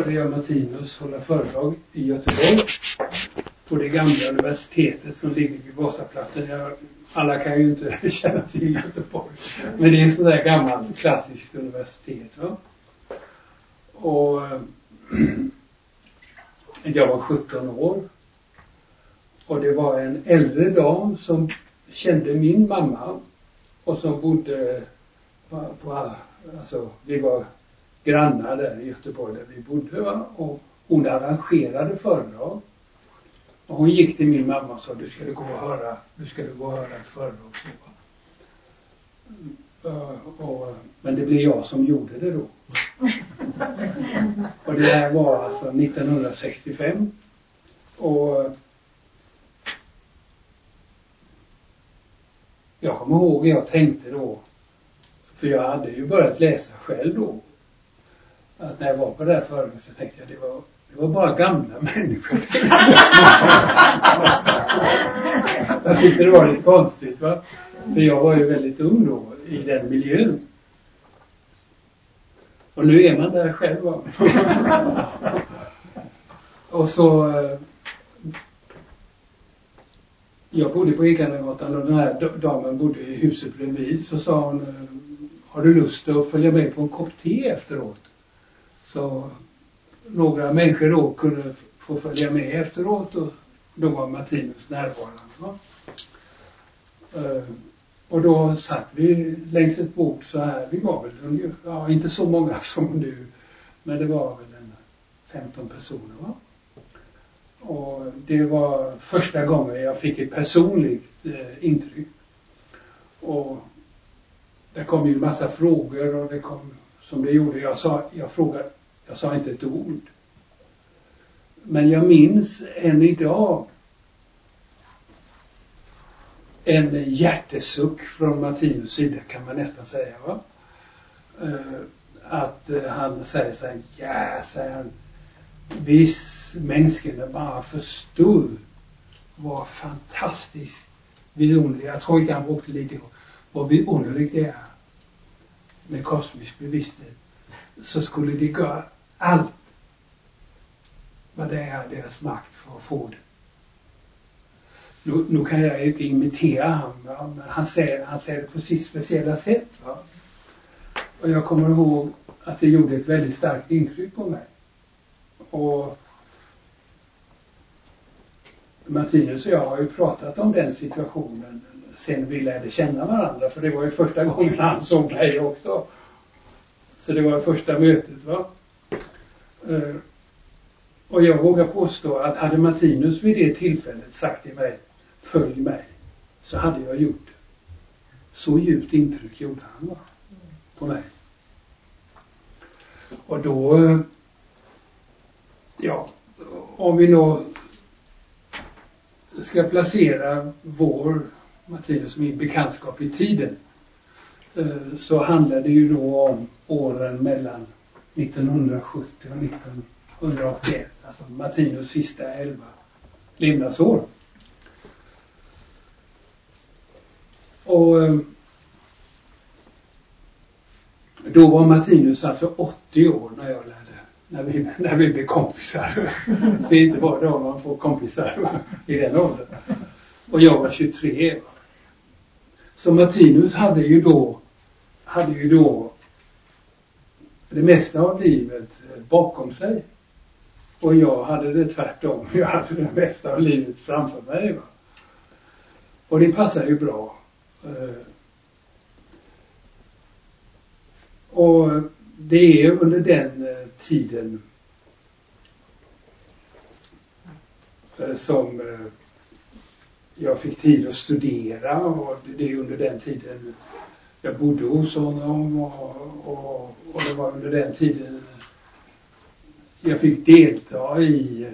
hörde jag Martinus hålla föredrag i Göteborg på det gamla universitetet som ligger vid Vasaplatsen. Alla kan ju inte känna till Göteborg, men det är så där gammalt klassiskt universitet, va? Och jag var 17 år och det var en äldre dam som kände min mamma och som bodde alltså vi var grannar där i Göteborg där vi bodde, va? Och hon arrangerade föredrag. Och hon gick till min mamma och sa du ska gå och höra ett föredrag. Men det blev jag som gjorde det då. Och det här var alltså 1965. Och jag kommer ihåg jag tänkte då, för jag hade ju börjat läsa själv då, att när jag var på det här föredraget så tänkte jag det var bara gamla människor. Jag tyckte det var lite konstigt, va? För jag var ju väldigt ung då i den miljön. Och nu är man där själv, va? Och så jag bodde på Ekandagatan och den här damen bodde i huset bredvid. Så sa hon, har du lust att följa med på en kopp te efteråt? Så några människor då kunde få följa med efteråt och då var Martinus närvarande, va? Och då satt vi längs ett bord så här. Vi var väl inte så många som nu, men det var väl 15 personer, va? Och det var första gången jag fick ett personligt intryck. Och det kom ju en massa frågor och det kom som det gjorde. Jag sa inte ett ord. Men jag minns än idag en hjärtesuck från Martinus sida, kan man nästan säga, va? Att han säger så här, säger han, viss människorna bara förstod vad fantastiskt vidunderligt. Jag tror inte han brukade lite vad vidunderligt det är med kosmisk bevissthet. Så skulle de göra allt vad det är deras makt för att få det. Nu kan jag inte imitera honom, men han säger det på sitt speciella sätt, va? Och jag kommer ihåg att det gjorde ett väldigt starkt intryck på mig. Och Martinus och jag har ju pratat om den situationen sen vi lärde känna varandra, för det var ju första gången han såg mig också. Så det var första mötet, va? Och jag vågar påstå att hade Martinus vid det tillfället sagt till mig, följ mig, så hade jag gjort det. Så djupt intryck gjorde han, va? På mig. Och då, om vi då ska placera vår Martinus min bekantskap i tiden, så handlar det ju då om åren mellan 1970 och 1981, alltså Martinus sista 11 levnadsår. Och då var Martinus alltså 80 år när vi blev kompisar. Det är inte bara då man får kompisar i den åldern. Och jag var 23. Så Martinus hade ju då det mesta av livet bakom sig. Och jag hade det tvärtom. Jag hade det mesta av livet framför mig, va? Och det passar ju bra. Och det är under den tiden som jag fick tid att studera, och det är under den tiden jag bodde hos honom och det var under den tiden jag fick delta i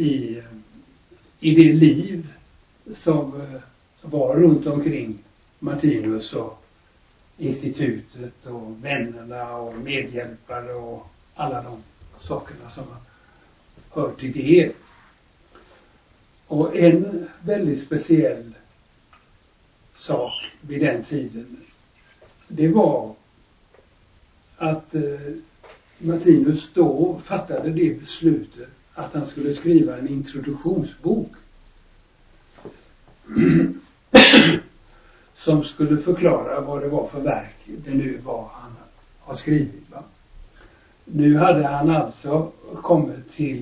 det liv som var runt omkring Martinus och institutet och vännerna och medhjälpare och alla de sakerna som hör till det. Och en väldigt speciell sak vid den tiden, det var att Martinus då fattade det beslutet att han skulle skriva en introduktionsbok som skulle förklara vad det var för verk det nu var han har skrivit. Va? Nu hade han alltså kommit till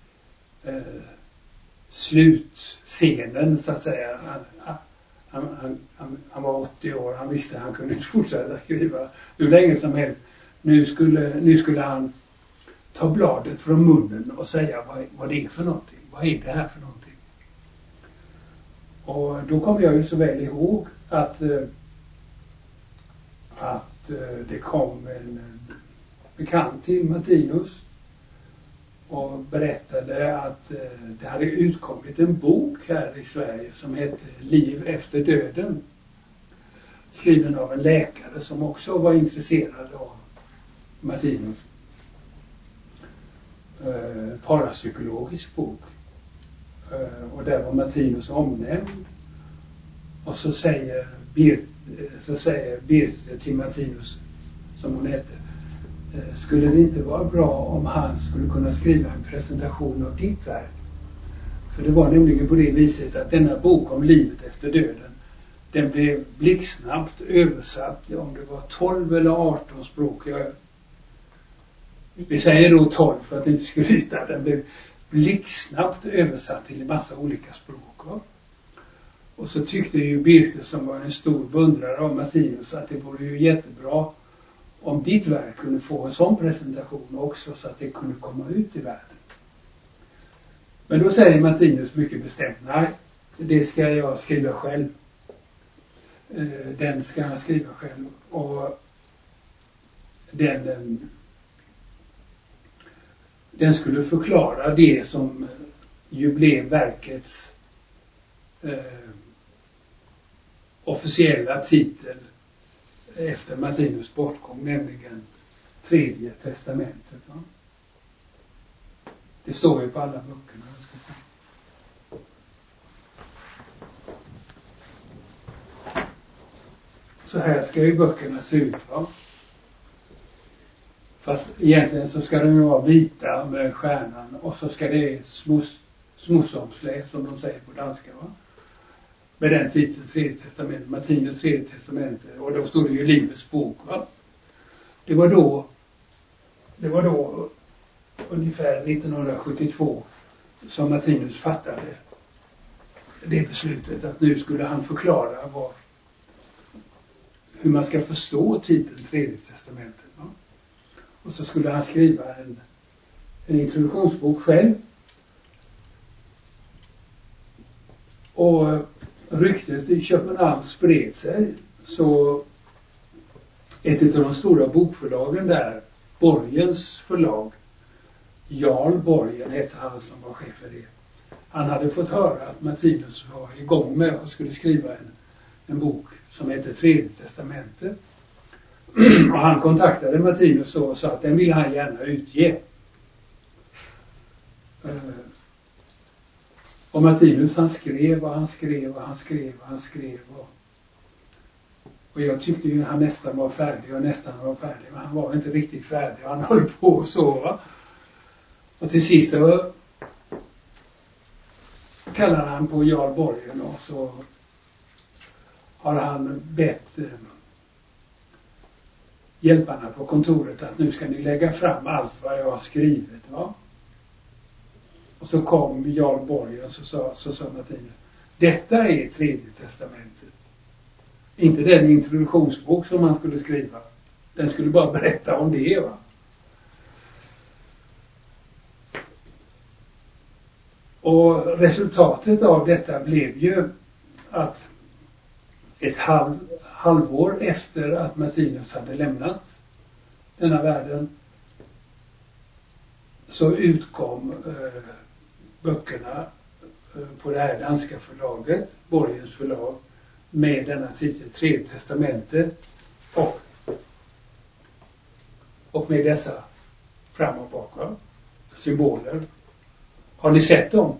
slutscenen så att säga. Han var 80 år, han visste att han kunde inte fortsätta skriva hur länge som helst. Nu skulle han ta bladet från munnen och säga vad det är för någonting. Vad är det här för någonting? Och då kommer jag ju så väl ihåg att det kom en bekant till Martinus och berättade att det hade utkommit en bok här i Sverige som hette Liv efter döden. Skriven av en läkare som också var intresserad av Martinus. Parapsykologisk bok. Och där var Martinus omnämnd. Och så säger Birte till Martinus, som hon heter, skulle det inte vara bra om han skulle kunna skriva en presentation av ditt verk? För det var nämligen på det viset att denna bok om livet efter döden, den blev blixtsnabbt översatt, om det var 12 eller 18 språk. Vi säger då 12 för att inte skryta. Den blev blixtsnabbt översatt till en massa olika språk. Va? Och så tyckte ju Birte, som var en stor beundrare av Martinus, att det vore ju jättebra om ditt verk kunde få en sån presentation också, så att det kunde komma ut i världen. Men då säger Martinus mycket bestämt: nej, det ska jag skriva själv. Den ska han skriva själv. Och den skulle förklara det som ju blev verkets officiella titel efter Martinus bortgång, nämligen Tredje testamentet. Va? Det står ju på alla böckerna. Så här ska ju böckerna se ut. Va? Fast egentligen så ska de ju vara vita med stjärnan, och så ska det smussomslä, som de säger på danska. Va? Med den titeln, Tredje testamentet, Martinus Tredje testamentet, och då stod det ju Livets bok. Va? Det var då ungefär 1972 som Martinus fattade det beslutet att nu skulle han förklara hur man ska förstå titeln Tredje testamentet. Va? Och så skulle han skriva en introduktionsbok själv. Och ryktet i Köpenhamn spred sig, så ett av de stora bokförlagen där, Borgens förlag, Jarl Borgen hette han som var chef för det. Han hade fått höra att Martinus var igång med och skulle skriva en bok som heter Tredje testamentet. Och han kontaktade Martinus och sa att den vill han gärna utge. Och Martinus, han skrev och han skrev och han skrev och han skrev. Och jag tyckte ju att han nästan var färdig, men han var inte riktigt färdig. Han höll på och så. Och till sist så kallar han på Jarl Borgen, och så har han bett hjälparna på kontoret att nu ska ni lägga fram allt vad jag har skrivit. Va? Och så kom Jarl Borgen och så sa Martinus: detta är Tredje testamentet. Inte den introduktionsbok som man skulle skriva. Den skulle bara berätta om det. Va? Och resultatet av detta blev ju att ett halvår efter att Martinus hade lämnat denna världen, så utkom böckerna på det här danska förlaget, Borgens förlag, med denna titel Tredje testamentet och med dessa fram och bakom symboler. Har ni sett dem?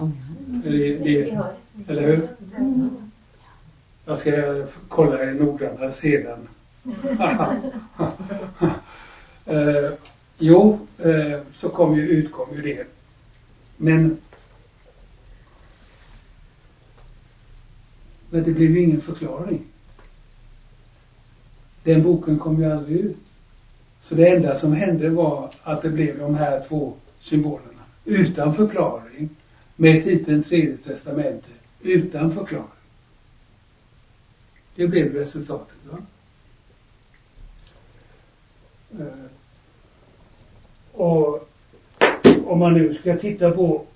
Eller hur? Jag ska kolla er noggrannare sedan. så utkom ju det. Men det blev ju ingen förklaring. Den boken kom ju aldrig ut. Så det enda som hände var att det blev de här 2 symbolerna. Utan förklaring. Med titeln Tredje testamentet. Utan förklaring. Det blev resultatet, va? Och om man nu ska titta på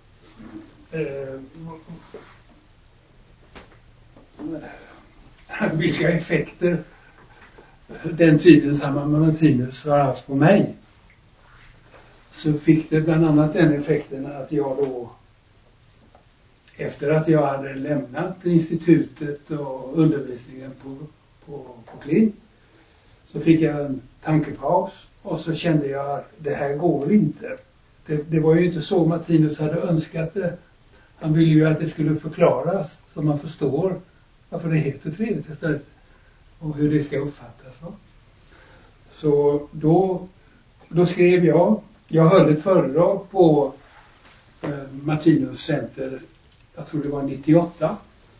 vilka effekter den tidens Martinus har haft på mig, så fick det bland annat den effekten att jag då, efter att jag hade lämnat institutet och undervisningen på Klint, så fick jag en tankepaus och så kände jag att det här går inte. Det var ju inte så Martinus hade önskat det. Han ville ju att det skulle förklaras så man förstår varför det heter Tredje testamentet och hur det ska uppfattas. Va? Så då skrev jag höll ett föredrag på Martinus Center, jag tror det var 98.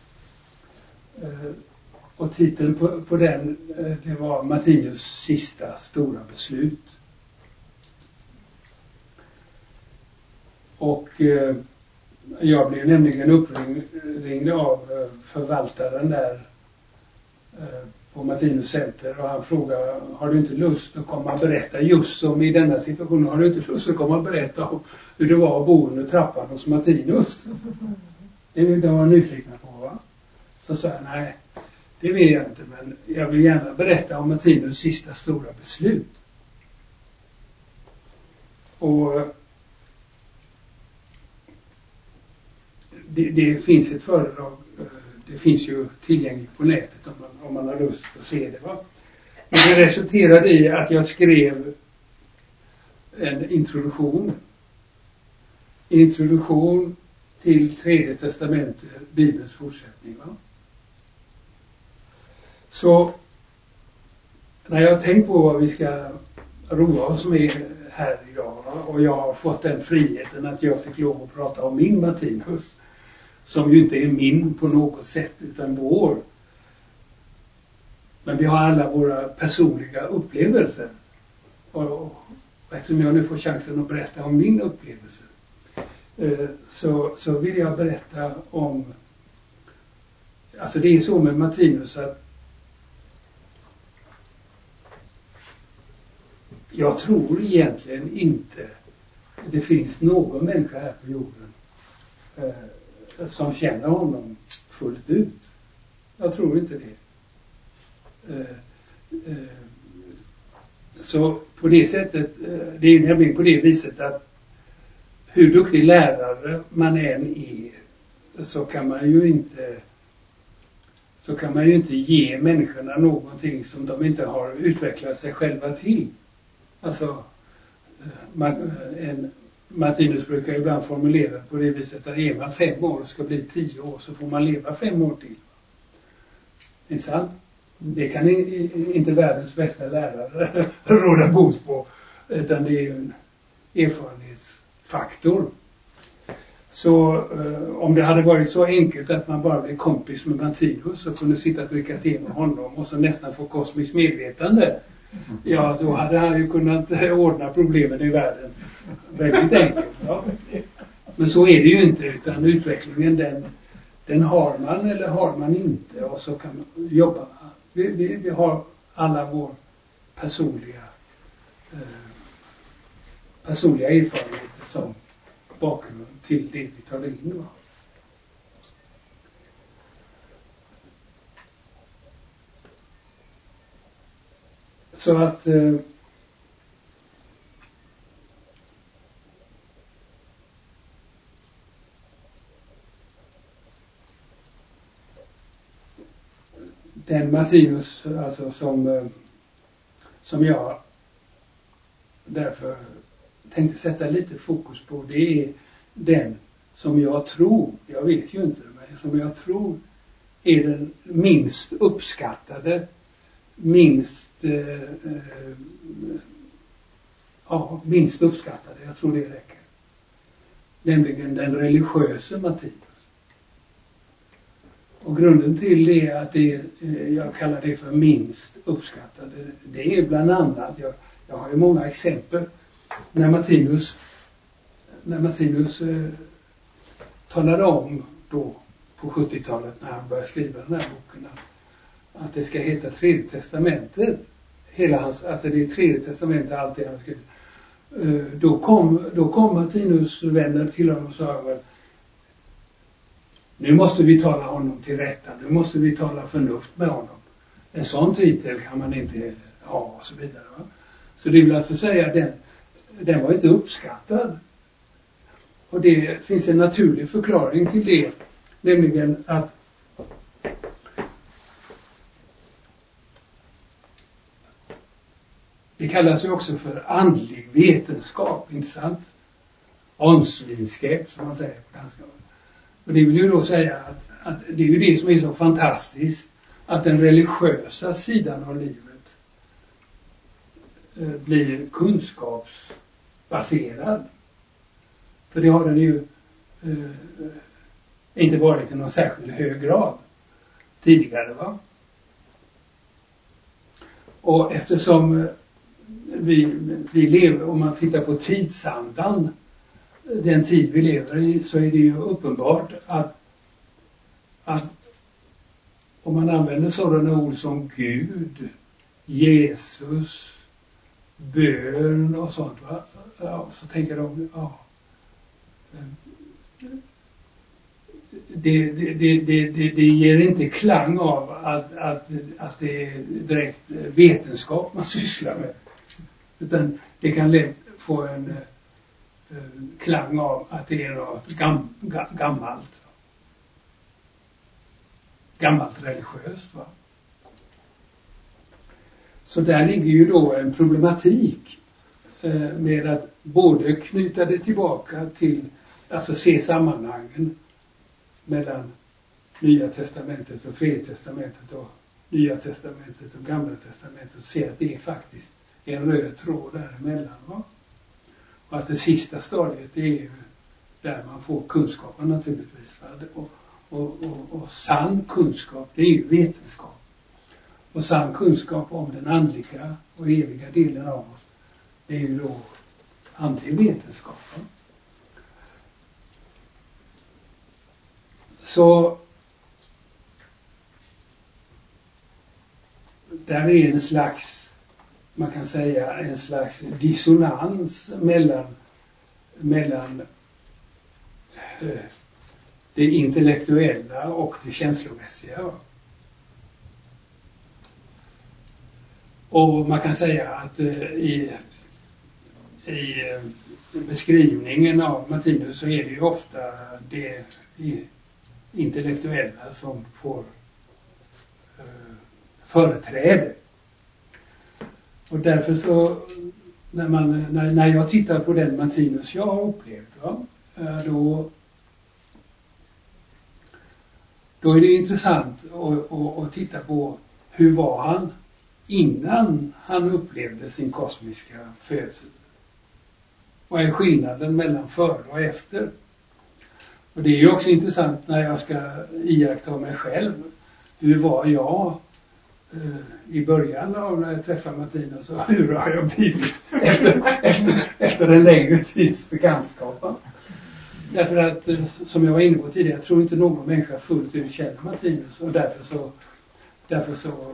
Och titeln på den, det var Martinus sista stora beslut. Och jag blev nämligen uppringd av förvaltaren där på Martinus Center, och han frågade: har du inte lust att komma och berätta just som i denna situation, har du inte lust att komma och berätta om hur det var att bo under trappan hos Martinus? Det var nyfikna på, va? Så sa jag: nej, det vill jag inte, men jag vill gärna berätta om Martinus sista stora beslut. Och det finns ett föredrag, det finns ju tillgängligt på nätet om man har lust att se det, va? Men det resulterade i att jag skrev en introduktion till Tredje testamentet, Bibelns fortsättning, va? Så när jag har tänkt på vad vi ska roa oss med här idag, va? Och jag har fått den friheten att jag fick lov att prata om min Martinus, som ju inte är min på något sätt utan vår. Men vi har alla våra personliga upplevelser. Och eftersom jag nu får chansen att berätta om min upplevelse, så vill jag berätta om, alltså det är så med Martinus att jag tror egentligen inte det finns någon människa här på jorden som känner honom fullt ut. Jag tror inte det. Så på det sättet, det är nämligen på det viset att hur duktig lärare man än är, så kan man ju inte ge människorna någonting som de inte har utvecklat sig själva till. Alltså Martinus brukar ibland formulera på det viset att är man 5 år och ska bli 10 år, så får man leva 5 år till. Inte sant? Det kan inte världens bästa lärare råda bot på, utan det är ju en erfarenhetsfaktor. Så om det hade varit så enkelt att man bara blev kompis med Martinus och kunde sitta och dricka te med honom och så nästan få kosmiskt medvetande, ja, då hade han ju kunnat ordna problemen i världen väldigt enkelt. Ja. Men så är det ju inte, utan utvecklingen den har man eller har man inte, och så kan man jobba. Vi har alla vår personliga erfarenheter som bakgrund till det vi tar in. Va? Så att den Martinus, alltså som jag därför tänkte sätta lite fokus på, det är den som jag tror, jag vet ju inte, men som jag tror är den minst uppskattade, minst minst uppskattade. Jag tror det räcker. Nämligen den religiöse Martinus. Och grunden till det är att jag kallar det för minst uppskattade. Det är bland annat, jag har ju många exempel. När Martinus talade om då på 70-talet när han började skriva den här boken att det ska heta Tredje testamentet. Att det är Tredje testamentet allt det han skrivit. Då kom Martinus vänner till honom och sa: nu måste vi tala honom till rätta. Nu måste vi tala förnuft med honom. En sån titel kan man inte ha och så vidare. Va? Så det vill alltså säga att den var inte uppskattad. Och det finns en naturlig förklaring till det. Nämligen att det kallas ju också för andlig vetenskap, inte sant? Åndsvinskap som man säger på danska. Och det vill ju då säga att det är ju det som är så fantastiskt, att den religiösa sidan av livet blir kunskapsbaserad. För det har den ju inte varit i någon särskilt hög grad tidigare, va? Och eftersom vi lever, om man tittar på tidsandan, den tid vi lever i, så är det ju uppenbart att om man använder sådana ord som Gud, Jesus, bön och sånt, va? Ja, så tänker de, det ger inte klang av att det är direkt vetenskap man sysslar med. Utan det kan lätt få en klang av att det är något gammalt religiöst, va? Så där ligger ju då en problematik med att både knyta det tillbaka till, alltså se sammanhangen mellan Nya testamentet och Tredje testamentet och Nya testamentet och Gamla testamentet och se att det är faktiskt en röd tråd däremellan, va? Och att det sista stadiet är ju där man får kunskapen naturligtvis, va? Och sann kunskap, det är ju vetenskap. Och sann kunskap om den andliga och eviga delen av oss, det är ju då andlig vetenskap, va? Så där är en slags, man kan säga en slags dissonans mellan det intellektuella och det känslomässiga. Och man kan säga att i beskrivningen av Martinus så är det ju ofta det intellektuella som får företräde. Och därför så när jag tittar på den Martinus jag har upplevt, va, då är det intressant att titta på hur var han innan han upplevde sin kosmiska födsel. Vad är skillnaden mellan före och efter? Och det är ju också intressant när jag ska iaktta mig själv. Hur var jag i början av när jag träffade Martinus och hur har jag blivit efter en längre tids bekantskap? Därför att, som jag var inne på tidigare, jag tror inte någon människa fullt ut känner Martinus, och därför så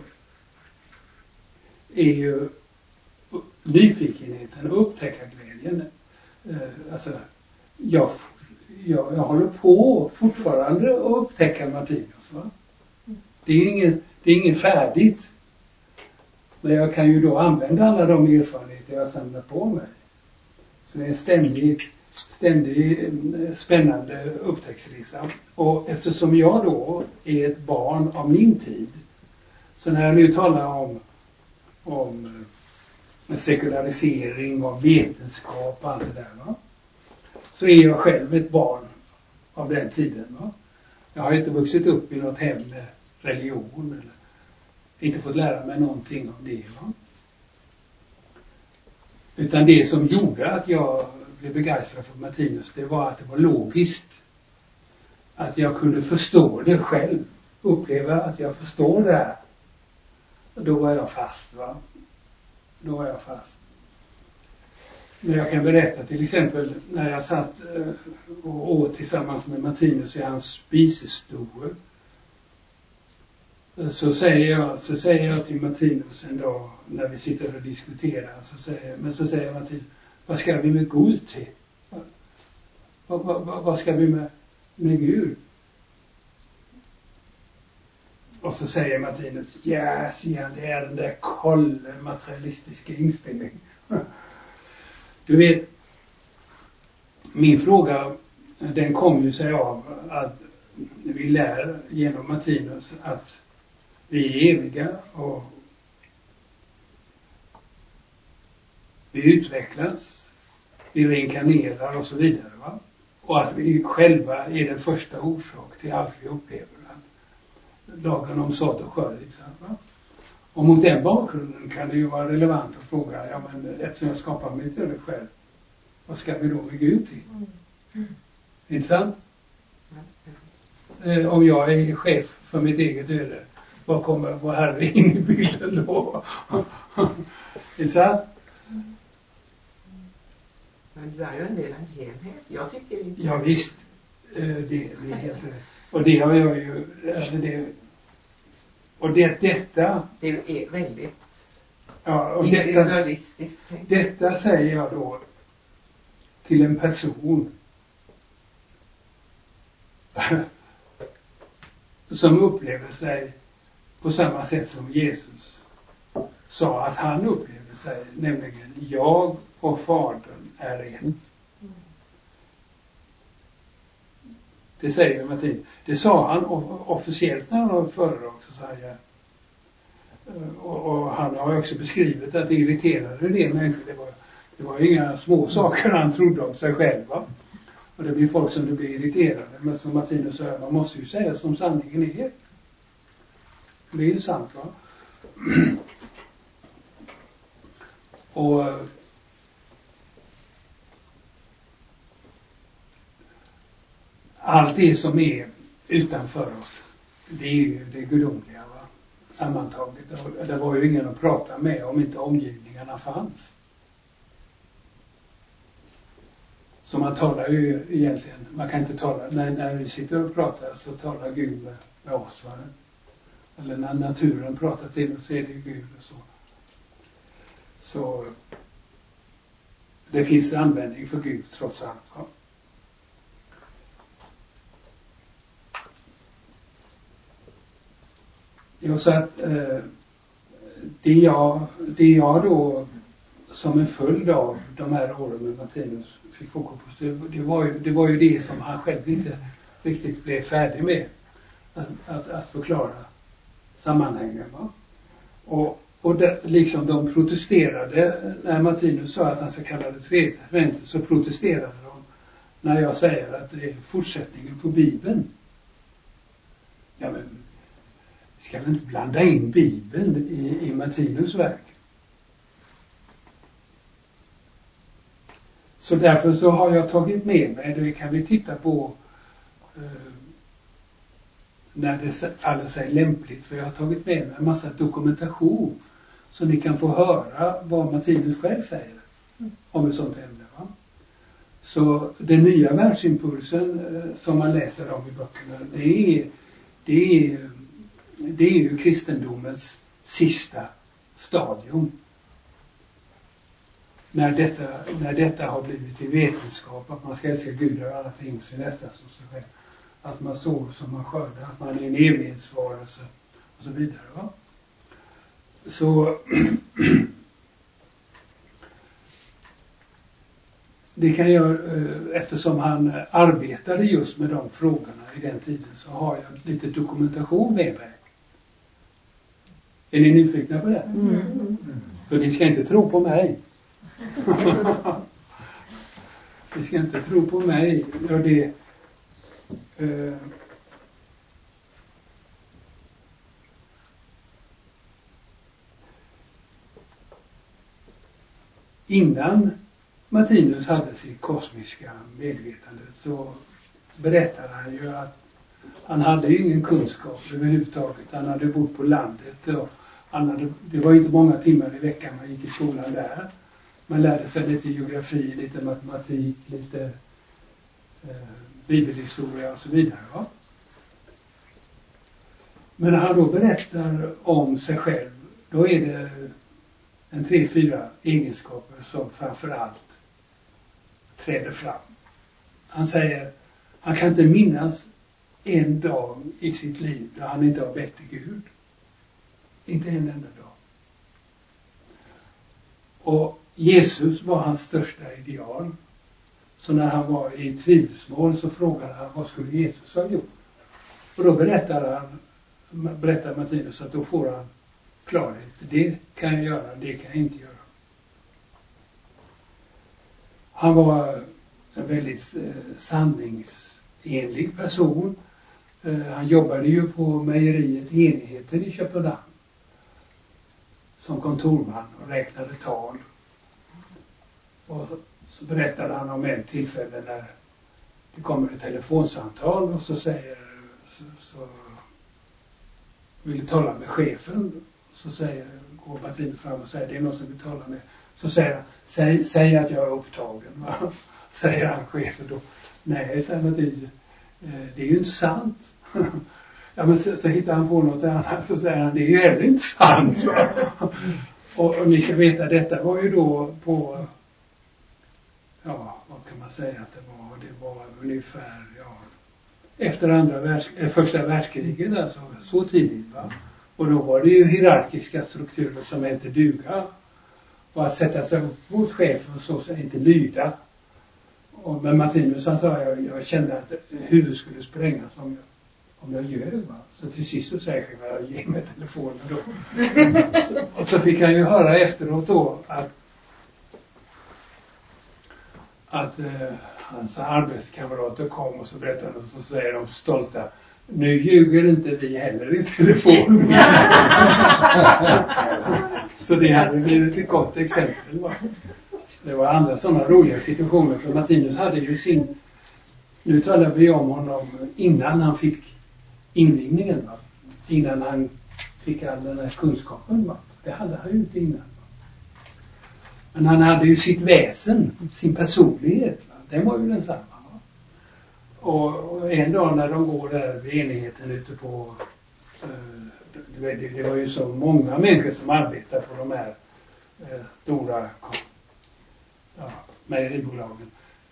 är ju nyfikenheten och upptäckarglädjen, alltså jag håller på fortfarande att upptäcka Martinus, va? Det är inget färdigt. Men jag kan ju då använda alla de erfarenheter jag samlar på mig. Så det är en ständig spännande upptäcktsresa. Och eftersom jag då är ett barn av min tid, så när jag nu talar om sekularisering och vetenskap och allt det där, va, så är jag själv ett barn av den tiden, va. Jag har inte vuxit upp i något hem med religion eller inte fått lära mig någonting om det, va. Utan det som gjorde att jag blev begeistrad för Martinus, det var att det var logiskt. Att jag kunde förstå det själv. Uppleva att jag förstår det här. Då var jag fast, va? Då var jag fast. Men jag kan berätta till exempel när jag satt och åt tillsammans med Martinus i hans spisestue. Så säger jag till Martinus en dag när vi sitter och diskuterar. Så säger Martinus, vad ska vi med Gud till? Vad ska vi med Gud? Och så säger Martinus, ja, säger det är den där kollen materialistiska inställningen. Du vet, min fråga, den kom ju sig av att vi lär genom Martinus att vi är eviga och vi utvecklas, vi reinkarnerar och så vidare, va? Och att vi själva är den första orsak till allt vi upplever. Lagen om sådd och skörd. Och mot den bakgrunden kan det ju vara relevant att fråga, ja men eftersom jag skapar mitt öde själv, vad ska vi då med Gud till? Inte sant? Om jag är chef för mitt eget öde, vad kommer vår Herre in i bilden då? Inte sant? Men det är ju en del av en helhet. Jag tycker inte... Ja visst, det är helt rätt. Och det har jag ju... Detta... Det är väldigt... Ja, och individualistiskt. Detta säger jag då till en person som upplever sig på samma sätt som Jesus sa att han upplevde sig, nämligen jag och Fadern är en. Det säger Martin. Det sa han officiellt när han var föredrag, så sa jag. Och han har också beskrivit att det irriterade det människor. Det var inga små saker han trodde om sig själv, va? Och det blir folk som det blir irriterade. Men som Martinus säger, man måste ju säga som sanningen är. Det är ju sant, va? Och allt det som är utanför oss, det är ju det gudomliga, va? Sammantaget. Och det var ju ingen att prata med om inte omgivningarna fanns. Så man talar ju egentligen, man kan inte tala, när vi sitter och pratar så talar Gud med oss, va? Eller när naturen pratar till oss så är det ju Gud och så. Så det finns användning för Gud trots allt, va? Jo, så att det jag då som en följd av de här åren med Martinus fick fokus på, det var ju det som han själv inte riktigt blev färdig med. Att förklara sammanhangen, va? Och där, liksom de protesterade när Martinus sa att han ska kalla det tredje testamentet, så protesterade de när jag säger att det är fortsättningen på Bibeln. Ja, men vi ska väl inte blanda in Bibeln i Martinus verk. Så därför så har jag tagit med mig, det kan vi titta på när det faller sig lämpligt, för jag har tagit med mig en massa dokumentation så ni kan få höra vad Martinus själv säger om ett sånt ämne, va? Så den nya världsimpulsen som man läser om i böckerna, det är ju kristendomens sista stadium. När detta har blivit till vetenskap, att man ska älska Gud och allting och sin nästa som sig själv. Att man sår som man skördar, att man är en evighetsvarelse och så vidare, va? Så det kan jag, eftersom han arbetade just med de frågorna i den tiden, så har jag lite dokumentation med mig. Är ni nyfikna på det? Mm. För ni ska inte tro på mig. Ni ska inte tro på mig. Och det innan Martinus hade sitt kosmiska medvetande så berättade han ju att han hade ju ingen kunskap överhuvudtaget. Han hade bott på landet och det var inte många timmar i veckan man gick i skolan där. Man lärde sig lite geografi, lite matematik, lite bibelhistoria och så vidare. Va? Men när han då berättar om sig själv, då är det en 3-4 egenskaper som framförallt träder fram. Han säger, han kan inte minnas en dag i sitt liv där han inte har bett till Gud. Inte en enda dag. Och Jesus var hans största ideal. Så när han var i tvivelsmål så frågade han, vad skulle Jesus ha gjort? Och då berättar Martinus att då får han klarhet. Det kan jag göra, det kan jag inte göra. Han var en väldigt sanningsenlig person. Han jobbade ju på mejeriet Enigheten i Köpenhamn som kontorman och räknade tal. Och så berättade han om ett tillfälle när det kommer ett telefonsamtal och så säger så vill tala med chefen. Så går Martinus fram och säger, det är någon som vill tala med. Så säger han, säg att jag är upptagen. Va? Säger han chefen då. Nej, säger Martinus, det är ju inte sant. Ja, men så hittar han på något annat så säger han, det är ju heller inte sant. Och ni ska veta, detta var ju då på, ja, vad kan man säga att det var ungefär, ja, efter första världskriget, alltså så tidigt, va. Och då var det ju hierarkiska strukturer som inte duga. Och att sätta sig upp mot chefen och så inte lyda. Men Martinus han sa, jag kände att huvudet skulle sprängas om jag ljög, va. Så till sist så säger jag, ge mig telefonen då. Och så fick han ju höra efteråt då att hans arbetskamrater kom och så berättade och så säger de stolta, nu ljuger inte vi heller i telefon. Så det hade blivit ett gott exempel, va. Det var andra sådana roliga situationer för Martinus hade ju nu talar vi om honom innan han fick invigningen, va. Innan han fick all den här kunskapen, va. Det hade han ju inte innan, va. Men han hade ju sitt väsen, sin personlighet, va. Den var ju densamma, va. Och en dag när de går där vid enigheten ute på det var ju så många människor som arbetar på de här stora mejeribolagen.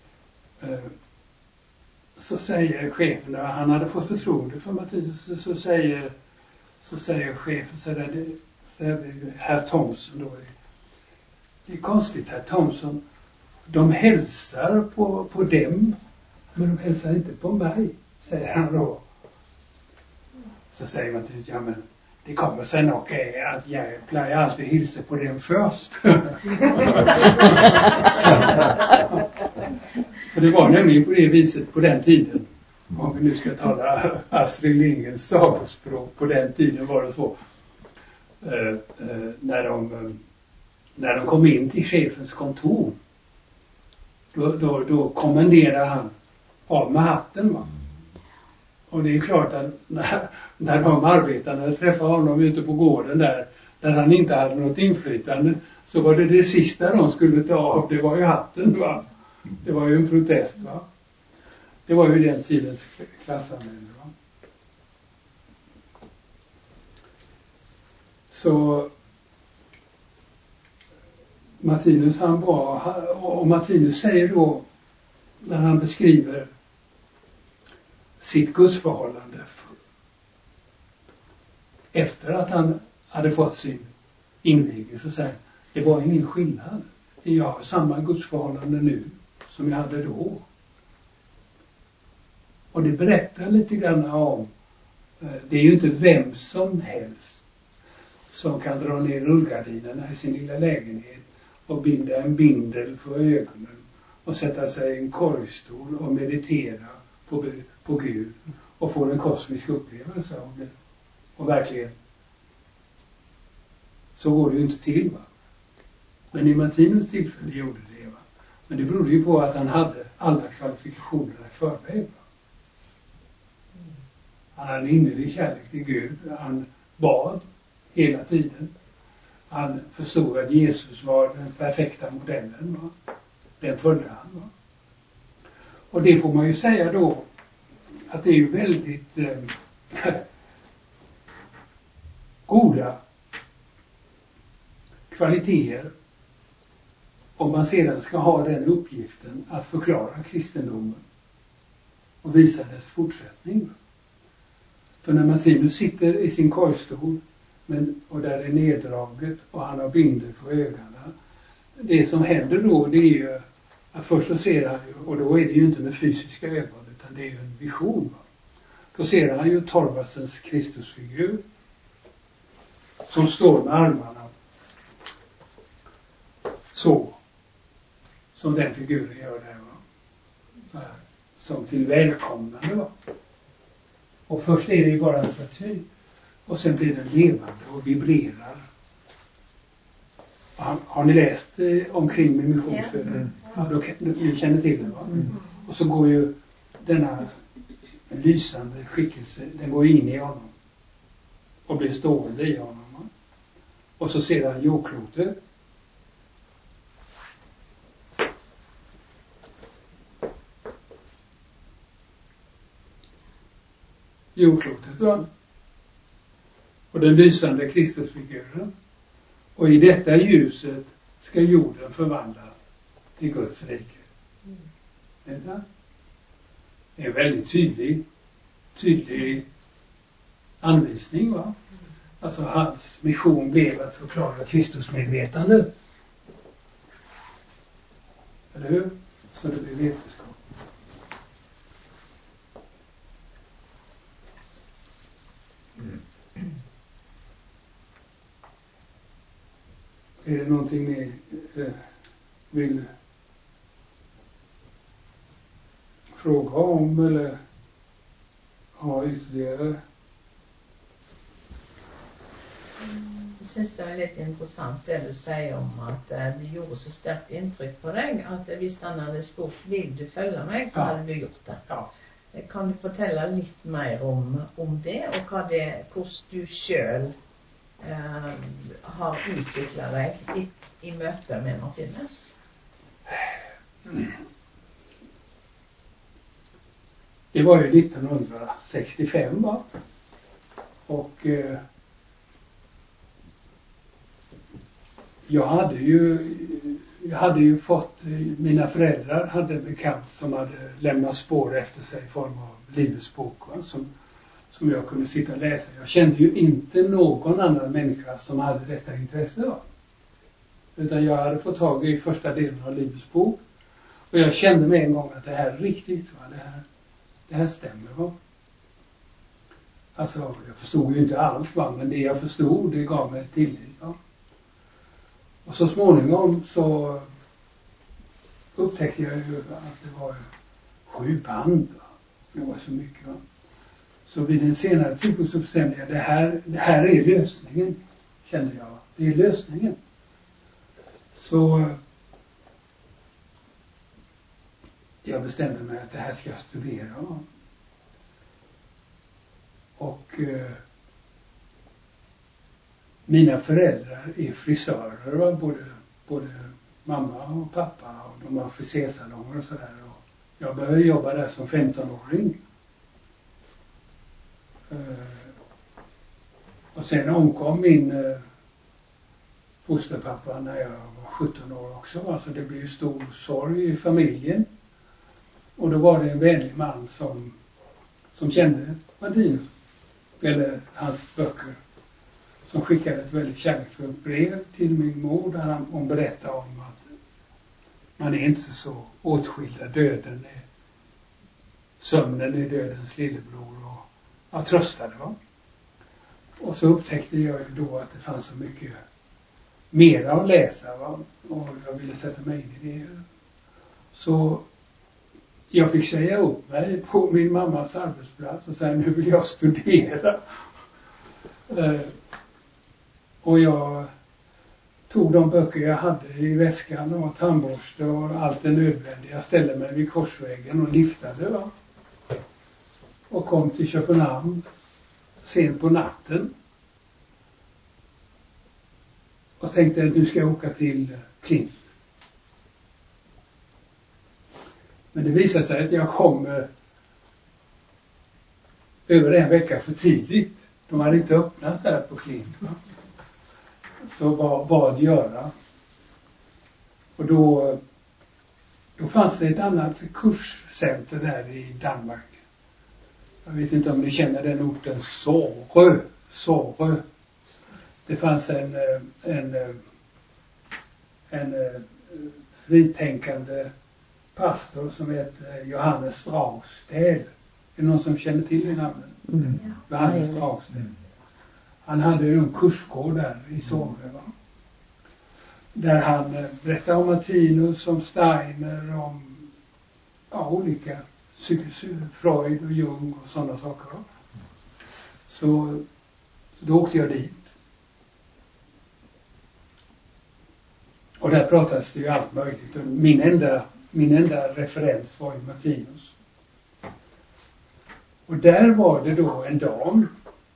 Så säger chefen, när han hade fått förtroende för Mattias, så säger chefen, säger herr Thomson då, det är konstigt herr Thomson, de hälsar på dem, men de hälsar inte på mig, säger han då. Så säger Mattias, ja men det kommer sen och att jag plejer alltid hilsa på dem först. För det var nämligen på det viset på den tiden. Om vi nu ska tala Astrid Lindgrens sagospråk, på den tiden var det så. När de kom in till chefens kontor, då kommenderade han av med hatten, va. Och det är klart att när de arbetarna träffade honom ute på gården där han inte hade något inflytande, så var det sista de skulle ta av, det var ju hatten, va. Det var ju en protest, va. Det var ju den tidens klassamhälle, va. Så Martinus och Martinus säger då, när han beskriver sitt gudsförhållande efter att han hade fått sin invigning, så säger det var ingen skillnad. Jag har samma gudsförhållande nu som jag hade då. Och det berättar lite grann om, det är ju inte vem som helst som kan dra ner rullgardinerna i sin lilla lägenhet och binda en bindel för ögonen och sätta sig i en korgstol och meditera på Gud och få en kosmisk upplevelse av det. Och verkligen så går det ju inte till, va. Men i Martinus tillfälle gjorde det. Va? Men det berodde ju på att han hade alla kvalifikationerna i förväg. Va? Han hade en innerlig kärlek till Gud. Han bad hela tiden. Han förstod att Jesus var den perfekta modellen. Va? Den följde han. Va? Och det får man ju säga då att det är ju väldigt goda kvaliteter om man sedan ska ha den uppgiften att förklara kristendomen och visa dess fortsättning. För när Martinus sitter i sin korgstol och där det är neddraget och han har bindel på ögonen, det som händer då, det är ju att först så ser han ju, och då är det ju inte med fysiska ögon utan det är ju en vision. Va? Då ser han ju Torvaldsens Kristusfigur som står med armarna så som den figuren gör där. Va? Så här, som till välkomnande. Va? Och först är det ju bara en staty och sen blir den levande och vibrerar. Har ni läst omkring med missionsföden? Ja, då ni känner till det, va? Och så går ju denna lysande skickelse, den går in i honom och blir stående i honom. Va? Och så ser han jordklotet. Jordklotet, va? Och den lysande Kristusfiguren. Och i detta ljuset ska jorden förvandlas till Guds rike. Det är en väldigt tydlig anvisning. Va? Alltså hans mission blev att förklara Kristusmedvetande. Eller hur? Så det blir vetenskap. Är det någonting ni vill fråga om eller ha ytterligare? Det syns det lite intressant det du säger om att det gjorde så starkt intryck på dig att visst han hade spurt vill du följa mig så hade du gjort det. Ja. Kan du fortälla lite mer om det och hur du själv har utvecklat dig i möte med Martinus? Det var ju 1965, va? Och jag hade ju fått, mina föräldrar hade en bekant som hade lämnat spår efter sig i form av Livets bok, va? Som jag kunde sitta och läsa. Jag kände ju inte någon annan människa som hade detta intresse. Va? Utan jag hade fått tag i första delen av Livets bok. Och jag kände med en gång att det här är riktigt. Va? Det här stämmer. Va? Alltså, jag förstod ju inte allt. Va? Men det jag förstod, det gav mig tillit. Va? Och så småningom så upptäckte jag ju att det var 7 band. Va? Det var så mycket. Va? Så vid en senare tidpunkt så bestämde jag det här är lösningen, kände jag. Det är lösningen. Så jag bestämde mig att det här ska jag studera. Och mina föräldrar är frisörer, va? Både mamma och pappa, och de har frisersalonger och sådär. Och jag började jobba där som 15-åring. Och sen omkom min fosterpappa när jag var 17 år också. Alltså det blev stor sorg i familjen. Och då var det en vänlig man som kände Martinus, eller hans böcker, som skickade ett väldigt kärleksfullt brev till min mor där hon berättade om att man är inte så åtskilda, döden är sömnen är dödens lillebror, och jag tröstade. Va? Och så upptäckte jag ju då att det fanns så mycket mera att läsa. Va? Och jag ville sätta mig in i det. Så jag fick säga upp mig på min mammas arbetsplats och säga nu vill jag studera. Och jag tog de böcker jag hade i väskan och tandborste och allt det nödvändiga. Jag ställde mig vid korsvägen och liftade, va? Och kom till Köpenhamn sent på natten. Och tänkte att nu ska jag åka till Klint. Men det visade sig att jag kom över en vecka för tidigt. De hade inte öppnat där på Klint, va? Så vad göra? Och då fanns det ett annat kurscenter där i Danmark. Jag vet inte om ni känner den orten, Sorø. Det fanns en fritänkande pastor som heter Johannes Dragsted. Är det någon som känner till det namnet? Mm. Johannes Dragsted. Han hade ju en kursgård där i Sorø, va? Där han berättade om Martinus, om Steiner, om olika Freud och Jung och sådana saker. Va? Så då åkte jag dit. Och där pratades det ju allt möjligt. Och min enda referens var ju Martinus. Och där var det då en dam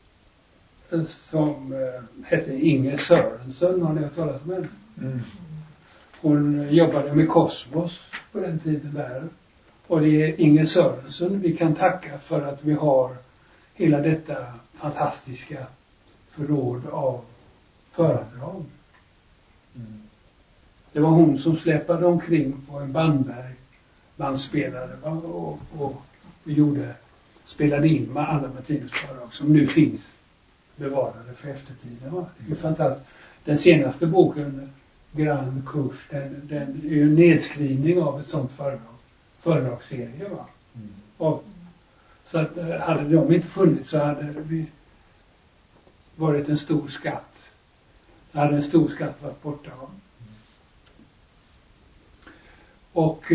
som hette Inger Sørensen. Har ni hört talas om henne? Mm. Hon jobbade med Kosmos på den tiden där. Och det är Inger Sørensen vi kan tacka för att vi har hela detta fantastiska förråd av föredrag. Mm. Det var hon som släpade omkring på en bandspelare och spelade in med alla Martinus föredrag som nu finns bevarade för eftertiden. Va? Det är fantastiskt. Den senaste boken, Grand Kurs, den är ju en nedskrivning av ett sånt föredragsserie. Va? Mm. Så att hade de inte funnits så hade vi varit en stor skatt. Så hade en stor skatt varit borta. Va? Och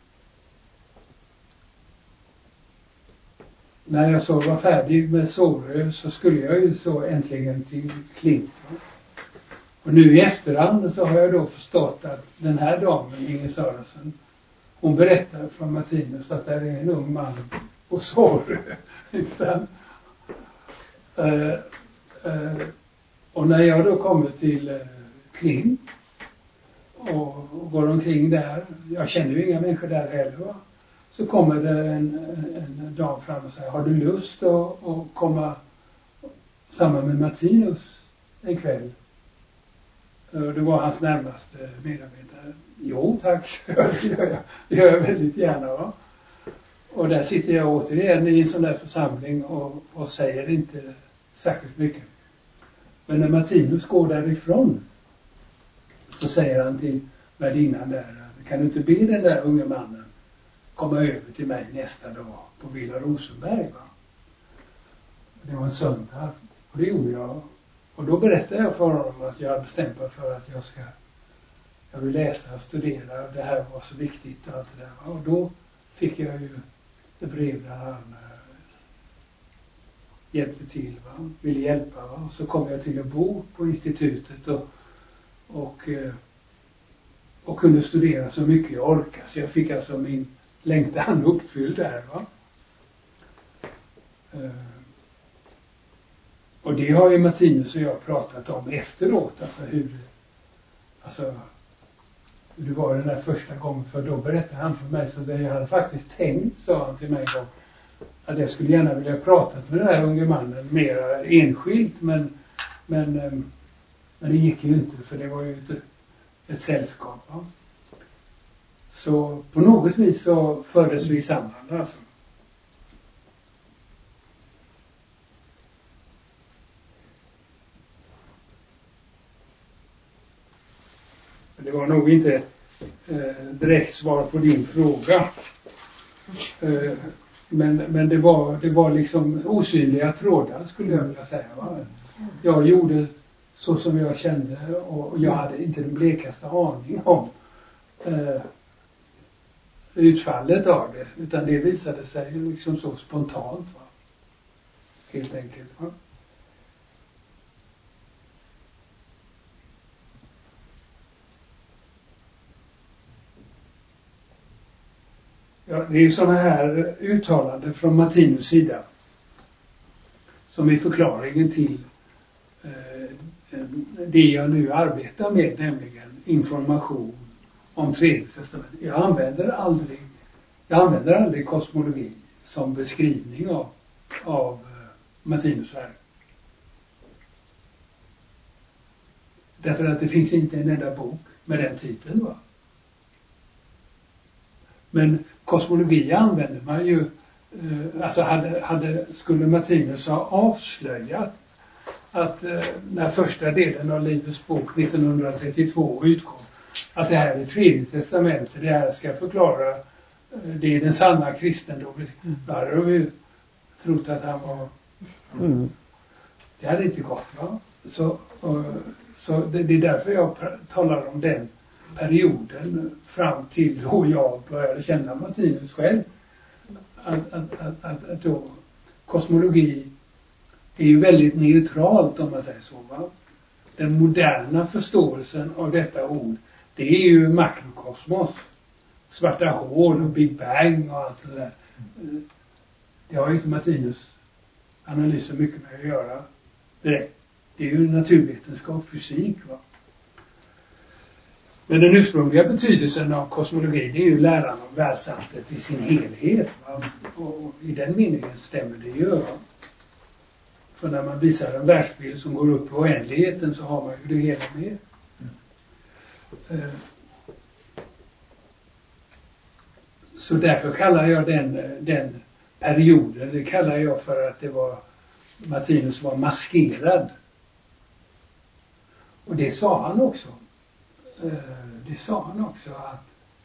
när jag så var färdig med Sorø så skulle jag ju så äntligen till Klint. Och nu i efterhand så har jag då förstått att den här damen, Inger Sørensen, hon berättar från Martinus att det är en ung man på Sorø. Och när jag då kommer till Klint och går omkring där, jag känner ju inga människor där heller, va? Så kommer det en dam fram och säger, har du lust att komma samman med Martinus en kväll? Det var hans närmaste medarbetare. Jo tack, det gör jag väldigt gärna, va? Och där sitter jag återigen i en sån där församling och säger inte särskilt mycket. Men när Martinus går därifrån så säger han till värdinnan där, kan du inte be den där unge mannen komma över till mig nästa dag på Villa Rosenberg, va? Det var en söndag och det gjorde jag. Och då berättade jag för honom att jag bestämt mig för att jag vill läsa och studera och det här var så viktigt och allt det där. Och då fick jag ju ett brev där han hjälpte till, va? Ville hjälpa, va? Och så kom jag till att bo på institutet och kunde studera så mycket jag orkade. Så jag fick alltså min längtan uppfylld där, va? Och det har ju Martinus och jag pratat om efteråt. Alltså hur det var den där första gången. För då berättade han för mig så att jag hade faktiskt tänkt, sa han till mig en gång, att jag skulle gärna vilja prata med den här unge mannen mer enskilt. Men det gick ju inte för det var ju ett sällskap, va? Så på något vis så fördes vi samman alltså. Det var nog inte direkt svar på din fråga. Men det var liksom osynliga trådar skulle jag vilja säga, va? Jag gjorde så som jag kände och jag hade inte den blekaste aning om utfallet av det, utan det visade sig liksom så spontant, va? Helt enkelt, va? Ja, det är ju sådana här uttalanden från Martinus sida som är förklaringen till det jag nu arbetar med, nämligen information om tredje testamentet. Jag använder aldrig kosmologi som beskrivning av Martinus verk. Därför att det finns inte en enda bok med den titeln, va? Men kosmologi använder man ju, alltså skulle Martinus ha avslöjat att när första delen av Livets bok 1932 utkom, att det här är tredje testamentet, det här ska förklara, det är den sanna kristendomen. Då hade de ju trott att han var... Det hade inte gått, va? Så det är därför jag talar om den perioden fram till då jag började känna Martinus själv. Att då kosmologi är ju väldigt neutralt, om man säger så, va? Den moderna förståelsen av detta ord, det är ju makrokosmos, svarta hål och Big Bang och allt det där. Det har ju inte Martinus analyser mycket med att göra direkt. Det är ju naturvetenskap, fysik, va? Men den ursprungliga betydelsen av kosmologi, det är ju läran om världsalltet i sin helhet, va? Och i den meningen stämmer det ju, va? För när man visar en världsbild som går upp i oändligheten så har man ju det hela med. Så därför kallar jag den perioden, det kallar jag för att det var Martinus var maskerad. Och det sa han också. Att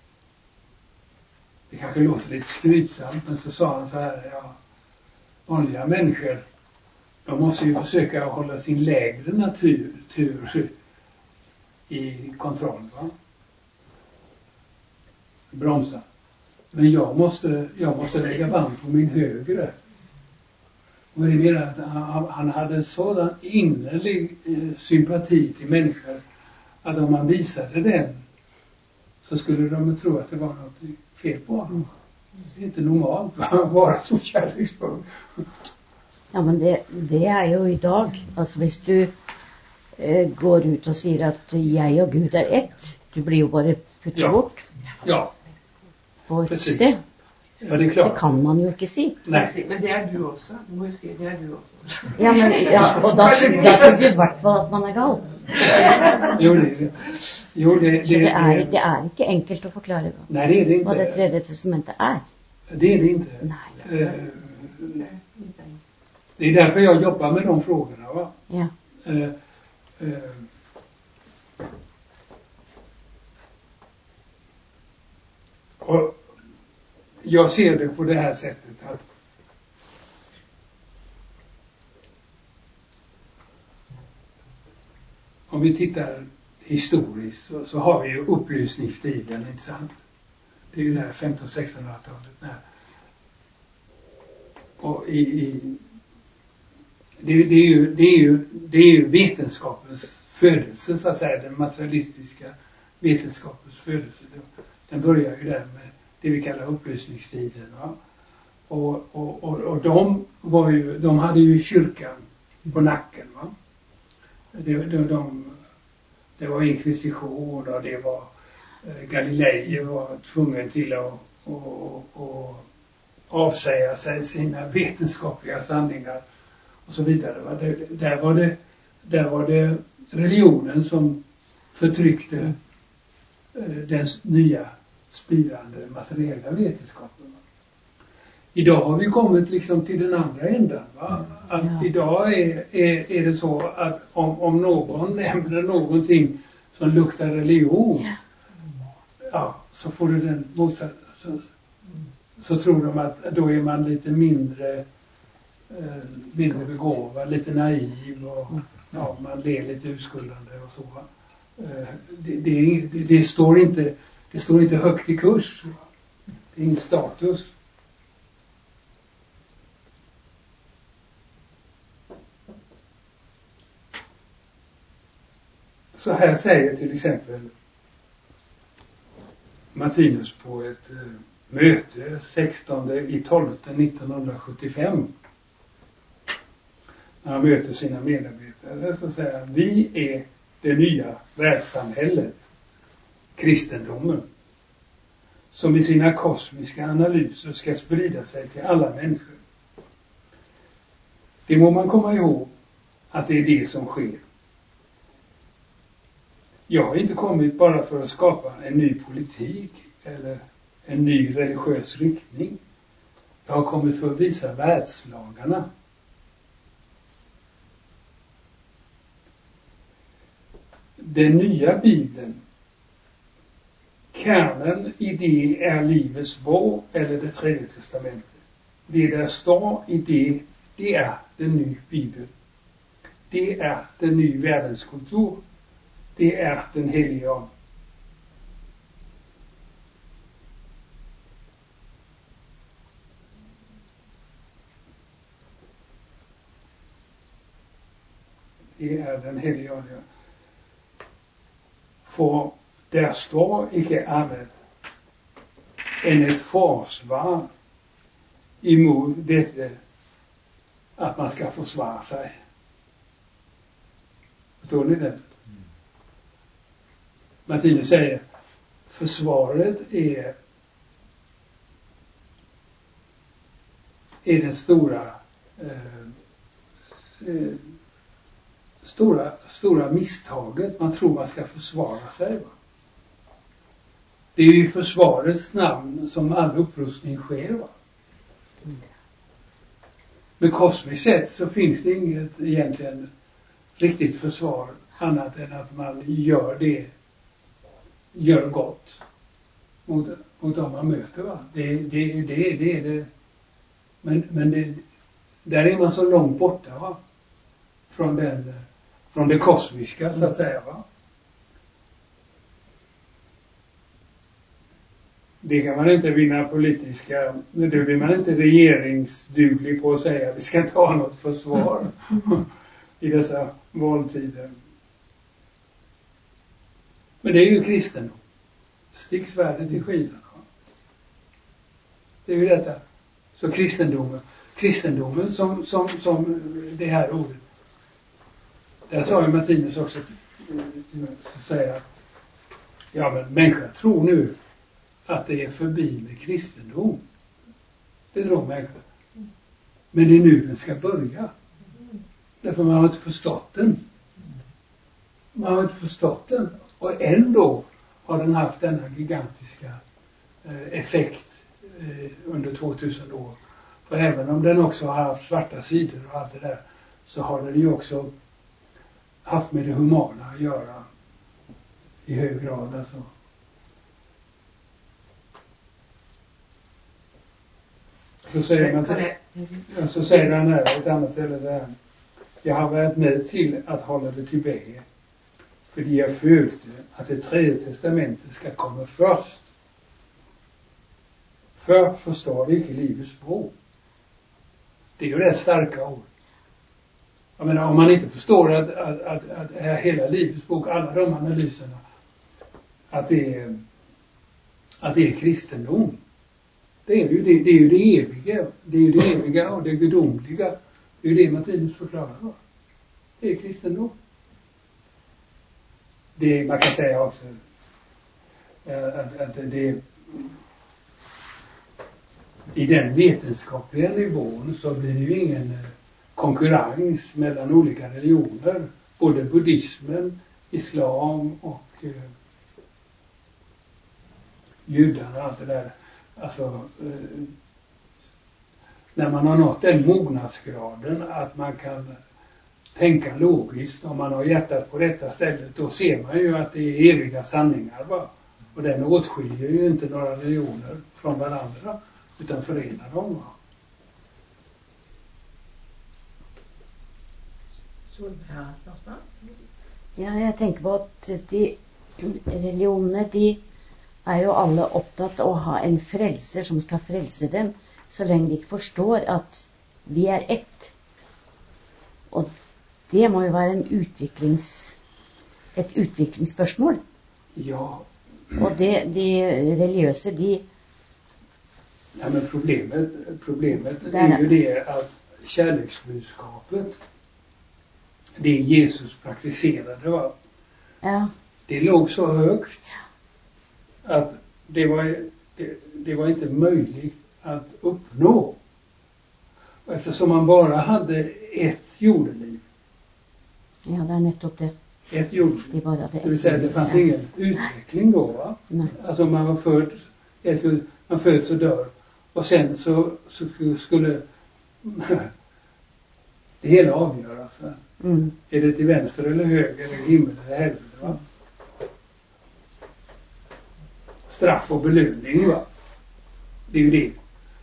det kanske låter lite skrytsamt, men så sa han så här, ja, vanliga människor, de måste ju försöka hålla sin lägre natur i kontroll, va? Bromsa. Men jag måste lägga band på min högre. Och det menar att han hade en sådan innerlig sympati till människor att om man visade den så skulle de tro att det var något fel på honom. Det är inte normalt att vara så kärleksfull. Ja, men det är ju idag. Alltså, hvis du går ut och säger att jag och Gud är ett, du blir ju bara puttat bort. Ja. På ett sted. Ja, det är klart. Det kan man ju inte säga. Nej. Men det är du också. Du måste säga, det är du också. Ja, men och då tror Gud vart för att man är gal. Jo, det är inte enkelt att förklara. Nej, det är det inte. Vad det tredje testamentet är. Det är det inte. Nej. Det är därför jag jobbar med de frågorna, va? Ja. Och jag ser det på det här sättet att om vi tittar historiskt så har vi ju upplysningstiden, inte sant? Det är ju det här 1500-1600-talet. Och det är ju vetenskapens födelse, så att säga, den materialistiska vetenskapens födelse. Den börjar ju där med det vi kallar upplysningstiden, va? Och de hade ju kyrkan på nacken, va? Det var inkvisition och det var Galilei var tvungen till att avsäga sig sina vetenskapliga sanningar och så vidare, va? Där var det religionen som förtryckte den nya spirande materiella vetenskapen. Idag har vi kommit liksom till den andra änden, va? Att idag är det så att om någon nämner någonting som luktar religion, så får du den motsatta. Så tror de att då är man lite mindre begåvad, lite naiv och man ler lite urskuldande och så, va? Det står inte högt i kurs. Det är ingen status. Så här säger till exempel Martinus på ett möte 16/12/1975. När han möter sina medarbetare så säger han: vi är det nya världssamhället, kristendomen, som i sina kosmiska analyser ska sprida sig till alla människor. Det må man komma ihåg att det är det som sker. Jag har inte kommit bara för att skapa en ny politik eller en ny religiös riktning. Jag har kommit för att visa världslagarna. Den nya Bibeln, kärnan i det är livets bok eller det tredje testamentet. Det där står i det är den nya Bibeln. Det är den nya världens kultur. Det är den heliga ande. Det är den heliga ande. För där står icke annat än ett försvar emot detta att man ska försvara sig. Förstår ni det? Martinus säger försvaret är det stora misstaget. Man tror man ska försvara sig. Va? Det är ju i försvarets namn som all upprustning sker. Va? Men kosmiskt sett så finns det inget egentligen riktigt försvar annat än att man gör gott mot dem man möter. Va? Det är det. Men där är man så långt borta, va? Från det kosmiska så att säga. Va? Det kan man inte vinna politiska, det blir man inte regeringsduglig på att säga. Vi ska inte ha något försvar i dessa valtider. Men det är ju kristendom. Stick svärdet i skidan. Det är ju detta. Så kristendomen som det här ordet. Där sa ju Martinus också att säga att ja, men människan tror nu att det är förbi med kristendom. Det tror människan. Men det är nu den ska börja. Därför man har inte förstått den. Man har inte förstått den. Och ändå har den haft denna gigantiska effekt under 2000 år. För även om den också har haft svarta sidor och allt det där, så har den ju också haft med det humana att göra i hög grad. Alltså. Så säger han här ett annat ställe så här: jag har varit med till att hålla det tillbaka, för jag följde att det tredje testamentet ska komma först. För förstår vi inte livets språk. Det är ju det starka ord. Jag menar, om man inte förstår att hela livets bok, alla de analyserna, att det är kristendom. Det är ju det eviga. Det är ju det eviga och det gudomliga. Det är ju det Martinus förklarar. Det är kristendom. Det man kan säga också att det i den vetenskapliga nivån så blir det ju ingen konkurrens mellan olika religioner. Både buddhismen, islam och judarna och allt det där. Alltså, när man har nått den mognadsgraden att man kan tänka logiskt, om man har hjärtat på detta stället, då ser man ju att det är eviga sanningar. Va? Och den åtskiljer ju inte några religioner från varandra, utan förenar dem. Va? Ja, jeg tenker på at de religionene, de er jo alle opptatt av å ha en frelser som skal frelse dem, så lenge de ikke forstår at vi er ett. Og det må jo være et utviklingsspørsmål. Ja. Og de religiøse, Ja, men problemet är ju det att kärleksbudskapet, det Jesus praktiserade, va? Ja. Det låg så högt att det var inte möjligt att uppnå. Eftersom man bara hade ett jordeliv. Ja, det är nettopp det. Ett jordeliv. Det var det. Det vill säga, det fanns ingen utveckling då, va? Nej. Alltså man var född, man föds och dör. Och sen så skulle det hela avgöras. Mm. Är det till vänster eller höger, eller himmel eller helvete, va? Straff och belöning, va? Det är ju det.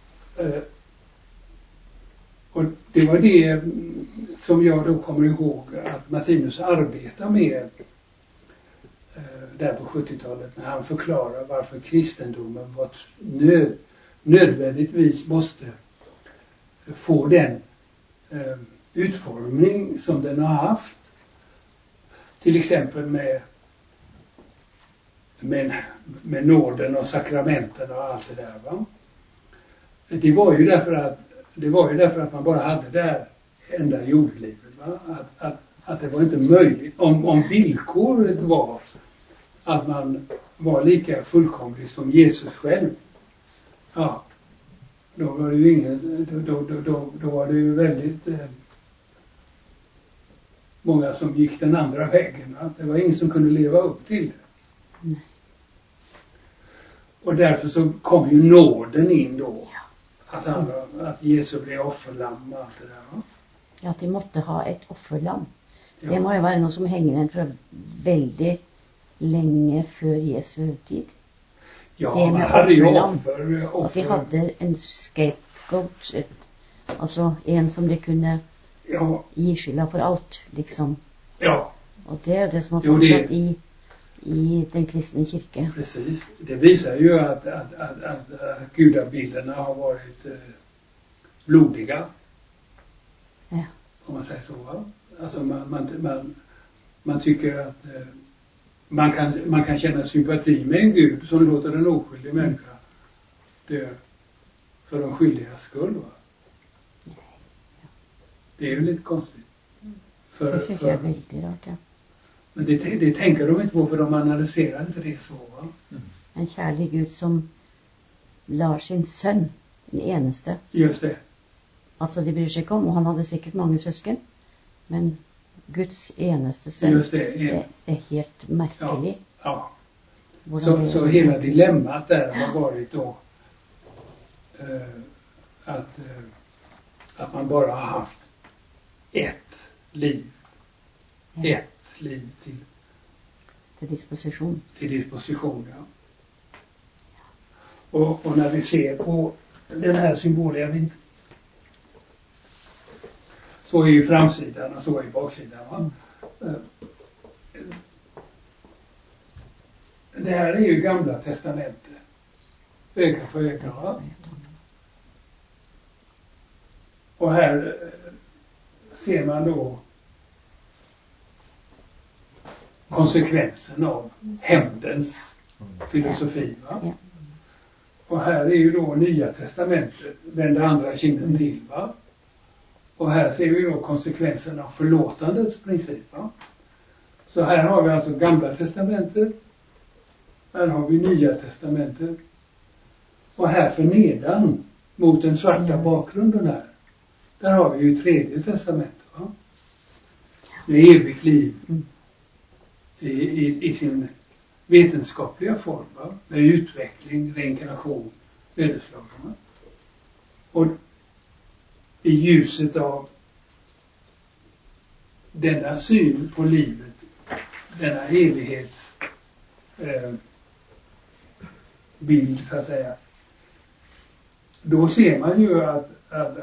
Och det var det som jag då kommer ihåg att Martinus arbetar med där på 70-talet, när han förklarar varför kristendomen var nödvändigtvis måste få den utformning som den har haft. Till exempel med nåden och sakramenten och allt det där, va? Det var ju därför att man bara hade det här enda jordlivet, va? Att det var inte möjligt. Om villkoret var att man var lika fullkomlig som Jesus själv, ja, då var det ju då var det ju väldigt många som gick den andra vägen, va? Det var ingen som kunde leva upp till det. Nej. Och därför så kom ju nåden in då. Att Jesus blev offerlamm och allt det där, va? Ja, att de måtte ha ett offerlamm. Ja. Det må ju vara något som hänger en tror jag, väldigt länge för Jesu tid. Ja, det man med hade ju offerlamm. offer. Att de hade en scapegoat, alltså en som de kunde ge skylda för allt, liksom. Ja. Och det är det som har fortsatt i den kristna kyrkan. Precis. Det visar ju att gudabilderna har varit blodiga. Ja. Om man säger så, va? Alltså man tycker att man kan känna sympati med en gud som låter en oskyldig människa dö för de skyldigas skull, va? Det är ju lite konstigt. Det tycker jag är väldigt rart, ja. Men det tänker de inte på, för de analyserar inte det så, va? Mm. En kärlig Gud som lar sin son, den enaste. Just det. Alltså det bryr sig inte om, och han hade säkert många syskon. Men Guds enaste son, just det är helt märkligt. Ja. Så hela dilemmat där har varit då att man bara har haft ett liv. Ja. Ett liv till disposition. Till disposition, ja. Och när vi ser på den här symbolen, så är ju framsidan och så är baksidan, va? Det här är ju Gamla testamentet. Öga för öga, va? Och här ser man då konsekvensen av hämndens filosofi, va? Ja. Och här är ju då Nya testamentet, vänder andra kinden till, va? Och här ser vi då konsekvensen av förlåtandets princip, va? Så här har vi alltså Gamla testamentet, här har vi Nya testamentet, och här för nedan mot den svarta bakgrunden här, där har vi ju Tredje testamentet, va? Med evigt liv i sin vetenskapliga form, va? Med utveckling, reinkarnation, ödeslag, va? Och i ljuset av denna syn på livet, denna evighets bild, så att säga, då ser man ju att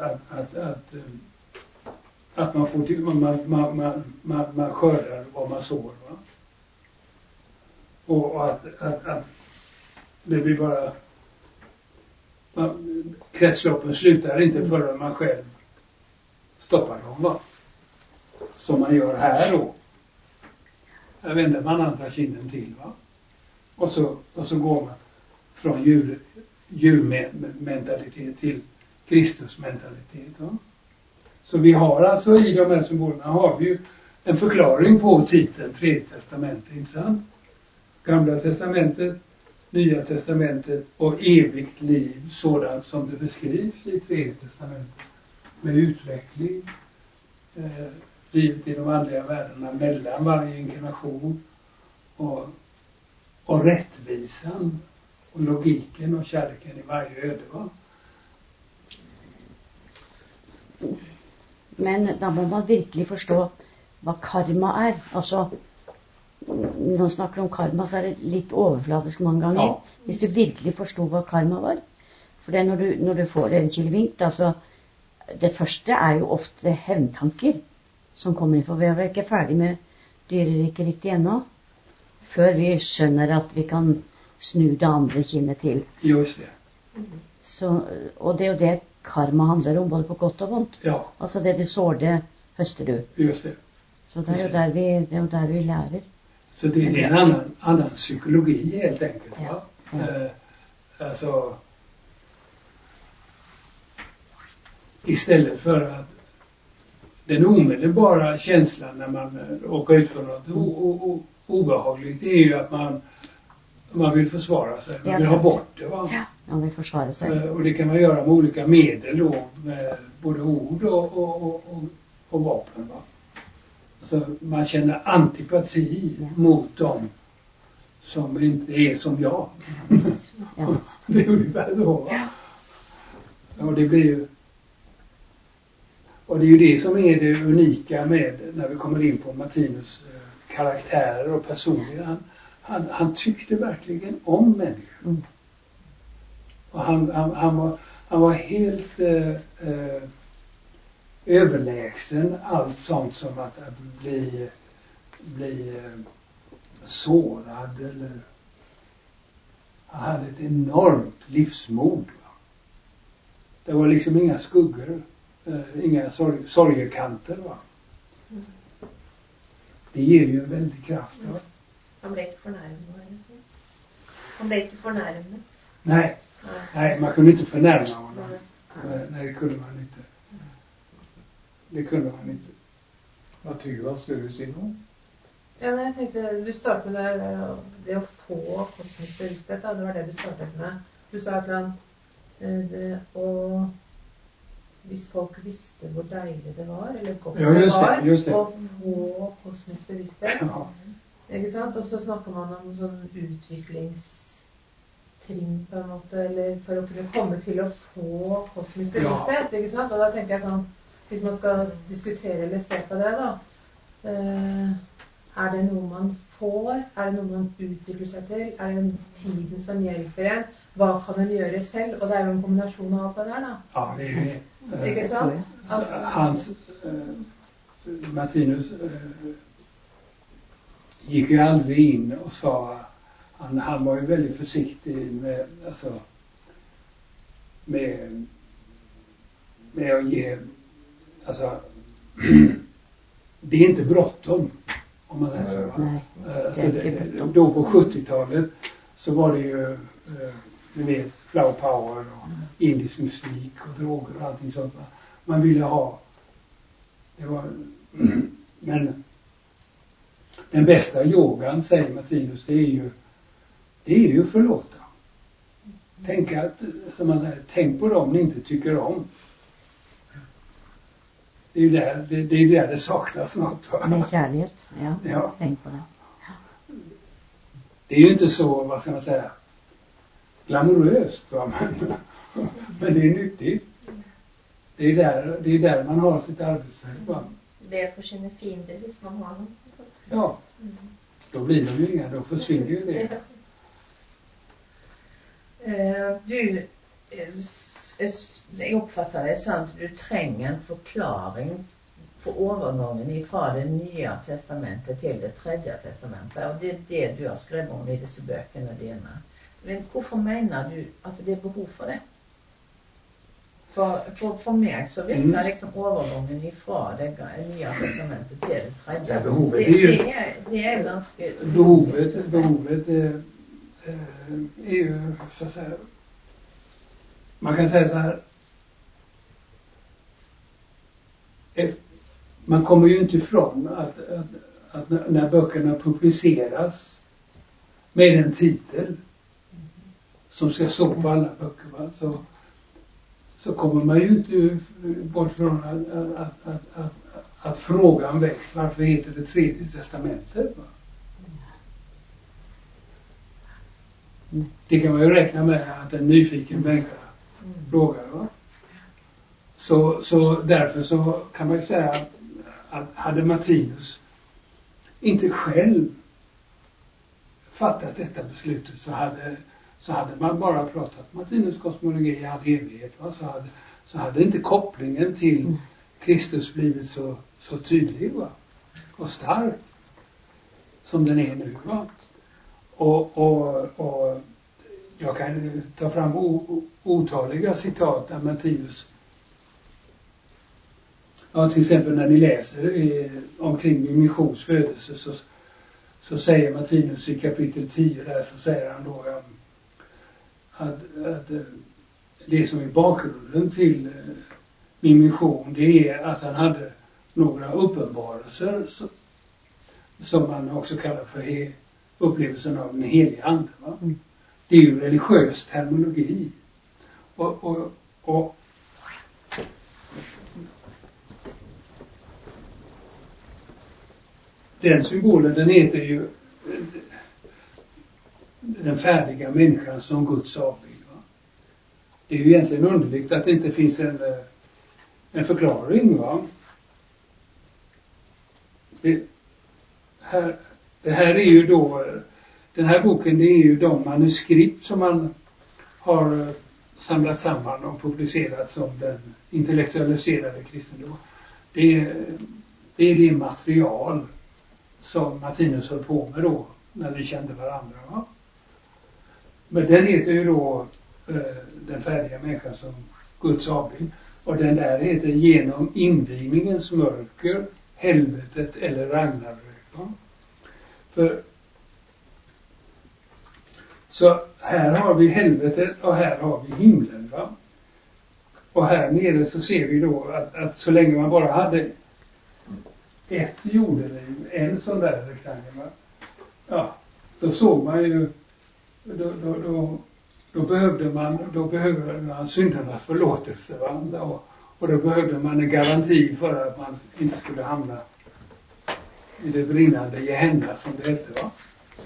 man får till, man skördar vad man sår, va? Och att det blir bara, kretsloppen slutar inte förrän man själv stoppar dem, va? Som man gör här då. Här vänder man andra kinden till, va? Och så går man från djurmentalitet till Kristusmentalitet. Va? Så vi har alltså i de här symbolerna har vi ju en förklaring på titeln Tredje testamentet, inte sant? Gamla testamentet, Nya testamentet och evigt liv, sådant som det beskrivs i Tredje testamentet. Med utveckling, livet i de andliga världarna mellan varje inkarnation och rättvisan och logiken och kärleken i varje öde. Va? Men da må man virkelig forstå hva karma er. Altså, når man snakker om karma, så er det litt overfladisk mange ganger. Ja. Hvis du virkelig forstod hva karma var. For det når du får en kilevink, altså, det første er jo ofte hevntanker som kommer inn. For vi er vel ikke ferdig med dyreriket riktig ennå, før vi skjønner at vi kan snu det andre kinnet til. Just det. Så, og det er jo det karma handler om, både på godt og vondt. Ja. Altså det du sår, det høster du. Just det. Så det er jo der vi lærer. Så det är en annan psykologi helt enkelt. Va? Ja. Alltså istället för att den omedelbara känslan när man råkar ut för något obehagligt är ju att man vill försvara sig. Man vill ha bort det. Va? Ja, man vill försvara sig. Och det kan man göra med olika medel då, med både ord och vapen. Va? Alltså man känner antipati mot dem som inte är som jag. Ja. Det är ungefär så. Va? Ja. Och det blir ju, och det är ju det som är det unika med när vi kommer in på Martinus karaktärer och personlighet. Han tyckte verkligen om människor. Mm. Och han var helt överlägsen allt sånt som att bli sårad eller han hade ett enormt livsmod. Va? Det var liksom inga skuggor, inga sorgekanter. Va? Det ger ju en väldig kraft. Va? Han blev inte förnärmad. Han blev inte förnärmad. Nej, man kunde inte förnärma honom. Nej, det kunde man inte. Det kunde man inte. Vad tycker du? Vad skulle du säga nu? Ja, men jag tänkte, du startade med det att få kosmisk bevissthet. Det var det du startade med. Du sa att och hvis folk visste hvor deilig det var, eller godt ja, just det. Å få kosmisk bevissthet. Ja. Ikke sant? Og så snakker man om sånn utviklingstrinn på en måte, eller for å kunne komme til å få kosmisk bevissthet, ikke sant? Og da tenker jeg sånn, hvis man skal diskutere eller se på det da, er det noe man får? Er det noe man utvikler seg til? Er det tiden som hjelper en? Hva kan en gjøre selv? Og det er jo en kombinasjon av alt det der da. Ja, det är det. Ikke sant? Hans Martinus gick ju aldrig in och sa, han var ju väldigt försiktig med, alltså, med att ge, alltså, det är inte bråttom om man säger så. Nej, Alltså då på 70-talet så var det ju du vet, flower power och indisk musik och droger och allting sånt. Va? Man ville ha, det var, men den bästa yogan, säger Martinus, det är ju förlåta. Tänk att, som man säger, tänk på dem ni inte tycker om. Det är ju där det saknas något. Va? Med kärlighet, ja. Tänk på det. Ja. Det är ju inte så, vad ska man säga, glamoröst, va? Men det är nyttigt. Det är där man har sitt arbetsfält. Va? Det är för sina fiender hvis man har dem. Ja, då blir de ju inga, då försvinner ju det. Jag uppfattar det så att du tränger en förklaring på övergången ifrån det nya testamentet till det tredje testamentet. Och det är det du har skrivit om i dessa böckerna dina. Men varför menar du att det är behov för det? För mig så verkar liksom övergången ifrån det nya testamentet till det tredje. Ja, behovet det är ganska... Behovet är ju så att säga man kan säga så här. Man kommer ju inte ifrån att när böckerna publiceras med en titel som ska stå på alla böcker, va? Så kommer man ju inte bort från att frågan väcks. Varför heter det Tredje testamentet? Va? Det kan man ju räkna med att en nyfiken människa frågar. Va? Så därför så kan man ju säga att hade Martinus inte själv fattat detta beslutet så hade man bara pratat Martinus kosmologi i all evighet. Va? Så hade inte kopplingen till Kristus blivit så tydlig, va? Och stark som den är nu. Va? Och jag kan ta fram otaliga citat där Martinus, ja, till exempel när ni läser omkring min missions födelse så säger Martinus i kapitel 10 där, så säger han då att det som är bakgrunden till min mission, det är att han hade några uppenbarelser som man också kallar för upplevelsen av den heliga ande. Va? Det är ju religiös terminologi. Och den symbolen, den heter ju den färdiga människan som Guds avbild. Va? Det är ju egentligen underligt att det inte finns en förklaring. Va? Det här är ju då, den här boken, det är ju de manuskript som man har samlat samman och publicerat som den intellektualiserade kristendom. Det är det material som Martinus höll på med då när vi kände varandra. Va? Men den heter ju då den färdiga människan som Guds avbild. Och den där heter Genom invigningens mörker, helvetet eller Ragnarök. Va? Så här har vi helvetet och här har vi himlen. Va? Och här nere så ser vi då att så länge man bara hade ett jordeliv, en sån där rektangel, ja, då såg man ju, då behövde man syndernas förlåtelse. Va? Och då behövde man en garanti för att man inte skulle hamna i det brinnande Gehenna, som det hette. Va?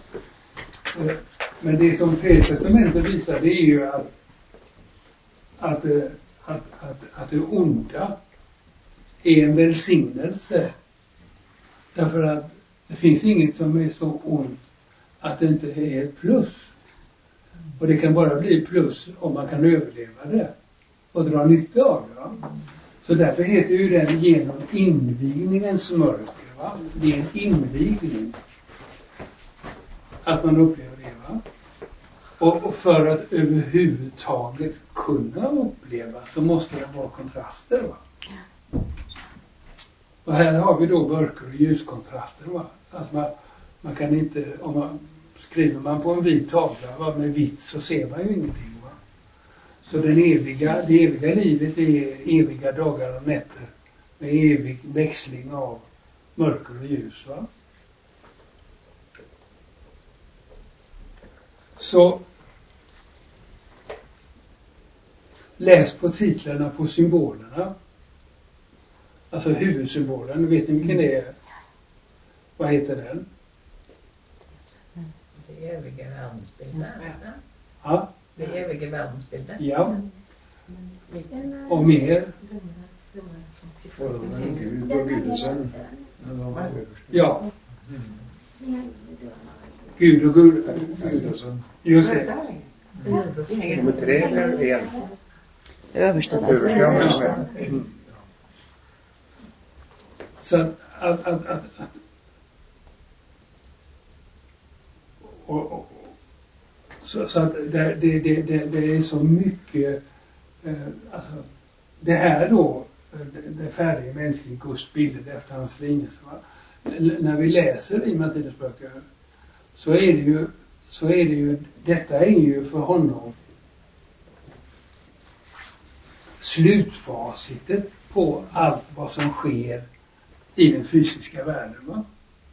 Men det som Tredje testamentet visar, det är ju att det onda är en välsignelse. Därför att det finns inget som är så ont att det inte är ett plus. Och det kan bara bli plus om man kan överleva det och dra nytta av det. Va? Så därför heter ju den Genom invigningens mörker. Va? Det är en invigning att man upplever det. Va? Och för att överhuvudtaget kunna uppleva så måste det vara kontraster. Va? Och här har vi då mörker och ljuskontraster. Va? Alltså man kan inte, skriver man på en vit tavla, va, med vitt, så ser man ju ingenting. Va? Så det eviga livet är eviga dagar och nätter med evig växling av mörker och ljus. Va? Så läs på titlarna på symbolerna. Alltså huvudsymbolen, vet ni vilken det är? Vad heter den? Det eviga världsbilden. Ja. Det eviga världsbilden. Ja. Och mer? Gud och gudelsen. Ja. Gud och gudelsen. Just det. Nummer 3 är en. Översta där. Ja. Så så att det är så mycket, alltså det här då, det färdiga mänskliga Guds bilder efter hans lignelse. När vi läser i Martinus böcker så är det ju, detta är ju för honom slutfacitet på allt vad som sker i den fysiska världen. Va?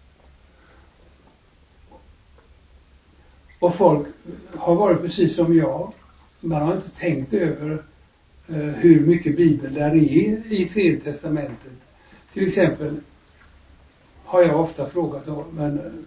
Och folk har varit precis som jag. Man har inte tänkt över hur mycket Bibeln där är i Tredje testamentet. Till exempel har jag ofta frågat då, men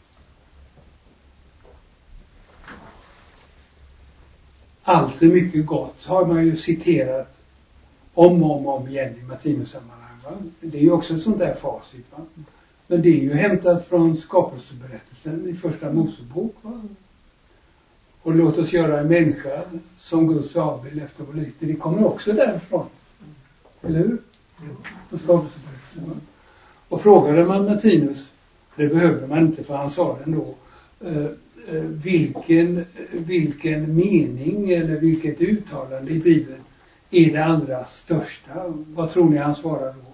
allt är mycket gott har man ju citerat om och om igen i Martinus-sammanhang. Va? Det är ju också ett sånt där facit. Va? Men det är ju hämtat från skapelseberättelsen i första Mosebok. Va? Och låt oss göra en människa som Guds avbild efter vår likhet. Det kommer också därifrån. Eller hur? Från skapelseberättelsen. Va? Och frågade man Martinus, det behövde man inte för han sa det ändå, vilken mening eller vilket uttalande i Bibeln är det allra största? Vad tror ni han svarar då?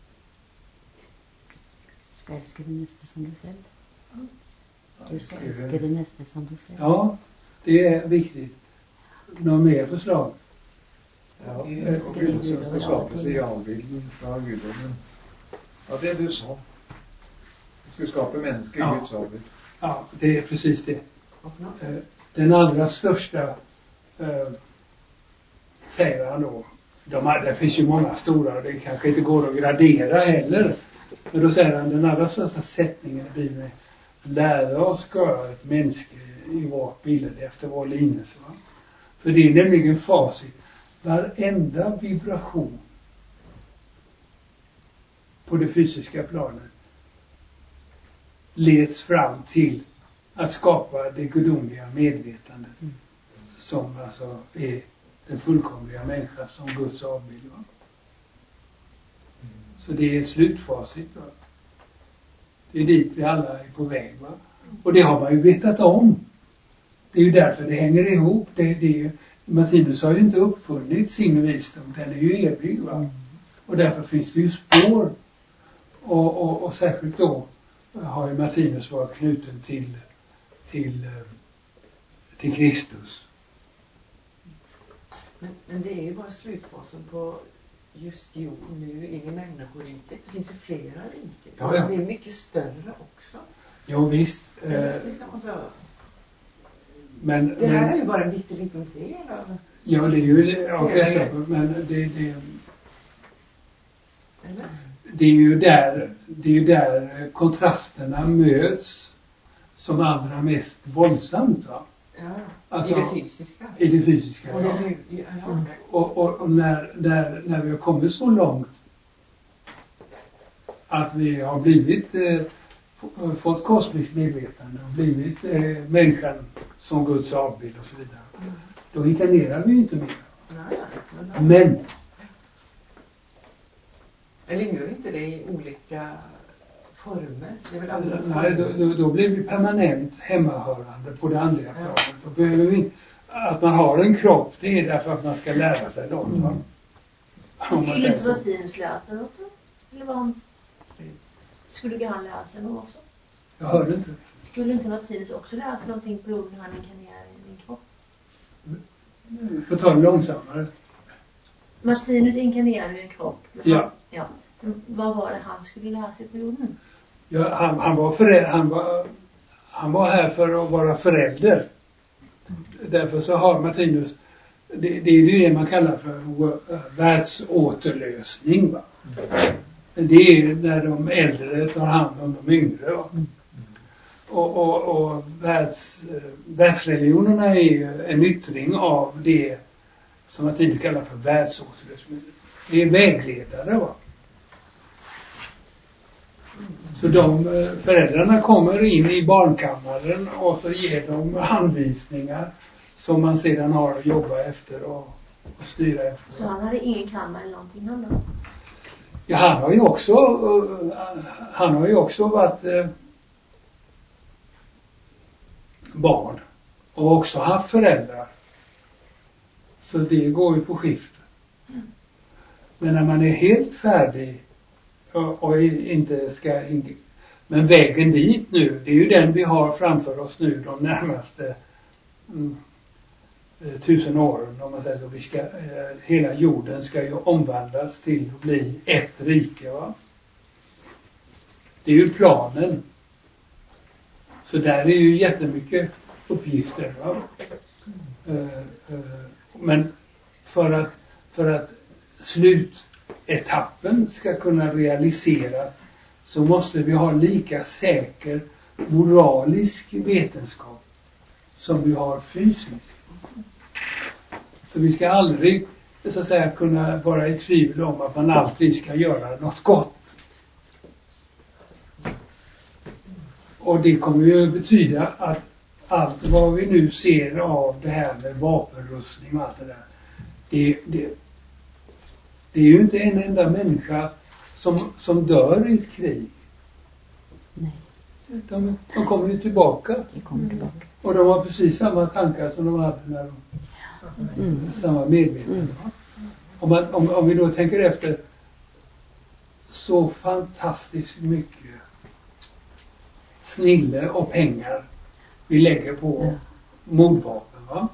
Ska älska din nästa som dig själv. Du ska älska din nästa som dig själv. Ja, det är viktigt. Några mer förslag? Ja, och Gudens ska skapas i avbilden från Guden. Ja, det du sa. Du ska skapa människor i Guds avbild. Ja, det är precis det. Den allra största säger han då. Det finns ju många stora och det kanske inte går att gradera heller. Men då säger han den allra största sättningen i Bibeln är: lära oss göra ett människa i vårt bild efter vår lignelse. Va? För det är nämligen facit. Varenda vibration på det fysiska planet leds fram till att skapa det gudomliga medvetandet som alltså är den fullkomliga människan som Guds avbild. Va? Så det är slutfacit. Va? Det är dit vi alla är på väg. Va? Och det har man ju vetat om. Det är ju därför det hänger ihop. Martinus har ju inte uppfunnit sin visdom. Den är ju evig. Va? Och därför finns det ju spår. Och särskilt då har ju Martinus varit knuten till Kristus. Men det är ju bara slutfasen på just jord nu i människoriket. Det finns ju flera riken. Ja, ja. Det är mycket större också. Jo visst. Men det här är ju bara en liten del av... Ja, det är ju men det är ju där kontrasterna möts som allra mest våldsamt. Va? Ja, alltså, i det fysiska. Och när vi har kommit så långt att vi har blivit fått kosmiskt medvetande och blivit människan som Guds avbild och så vidare. Då inkarnerar vi inte mer. Men eller gör inte det i olika former? Det är väl nej, då blir vi permanent hemmahörande på det andliga planet. Då behöver vi att man har en kropp, det är därför att man ska lära sig något. Skulle inte Martinus lära sig något? Eller vad skulle han lära sig något också? Jag hörde inte. Skulle inte Martinus också lära sig någonting på jorden när han inkarnerar i din kropp? Får ta det långsammare. Martinus inkarnerar i en kropp. Ja. Vad var det han skulle lära sig på jorden? Ja, han var här för att vara förälder. Därför så har Martinus, det är ju det man kallar för världsåterlösning. Va? Det är när de äldre tar hand om de yngre. Va? Och världsreligionerna är ju en yttring av det som Martinus kallar för världsåterlösning. Det är vägledare. Va? Så de föräldrarna kommer in i barnkammaren och så ger de anvisningar som man sedan har att jobba efter och styra efter. Så han hade ingen kammare eller någonting han då? Ja, han har ju också varit barn och också haft föräldrar. Så det går ju på skift. Men när man är helt färdig och inte ska... Men vägen dit nu, det är ju den vi har framför oss nu de närmaste 1000 år, om man säger så. Vi ska, hela jorden ska ju omvandlas till att bli ett rike, va? Det är ju planen. Så där är ju jättemycket uppgifter, va? Men för att slutetappen ska kunna realiseras så måste vi ha lika säker moralisk vetenskap som vi har fysisk. Så vi ska aldrig, så att säga, kunna vara i tvivel om att man alltid ska göra något gott. Och det kommer ju betyda att allt vad vi nu ser av det här med vapenrustning och allt det där, det är ju inte en enda människa som dör i ett krig. Nej. De kommer ju tillbaka. De kommer tillbaka. Och de har precis samma tankar som de hade när de samma medvetande. Om vi då tänker efter, så fantastiskt mycket snille och pengar vi lägger på mordvapen, va?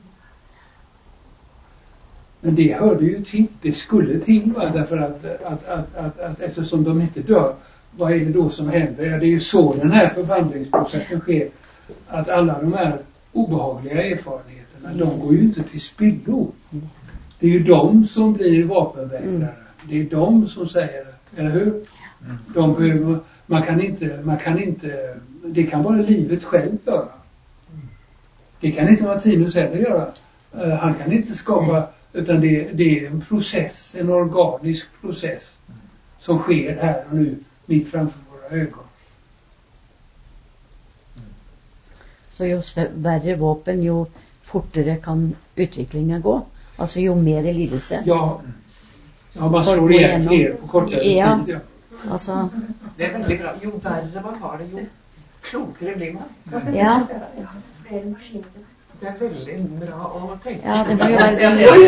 Men det hörde ju till, det skulle till, va? Därför att eftersom de inte dör, vad är det då som händer? Ja, det är ju så den här förvandlingsprocessen sker, att alla de här obehagliga erfarenheterna, de går ju inte till spillo. Det är ju de som blir vapenvägrare. Det är de som säger, eller hur? De behöver, man kan inte, det kan bara livet själv göra. Det kan inte Martinus heller göra. Han kan inte skapa, utan det är en process, en organisk process som sker här och nu, mitt framför våra ögon. Så ju värre vapen, ju fortare kan utvecklingen gå. Alltså ju mer lidelse. Ja, man slår ihjäl fler på kortare tid. Ja. Alltså, det är väldigt bra. Ju värre man har det, ju klokare blir man. Ja. Det är väldigt bra att tänka. Ja, det var ju väldigt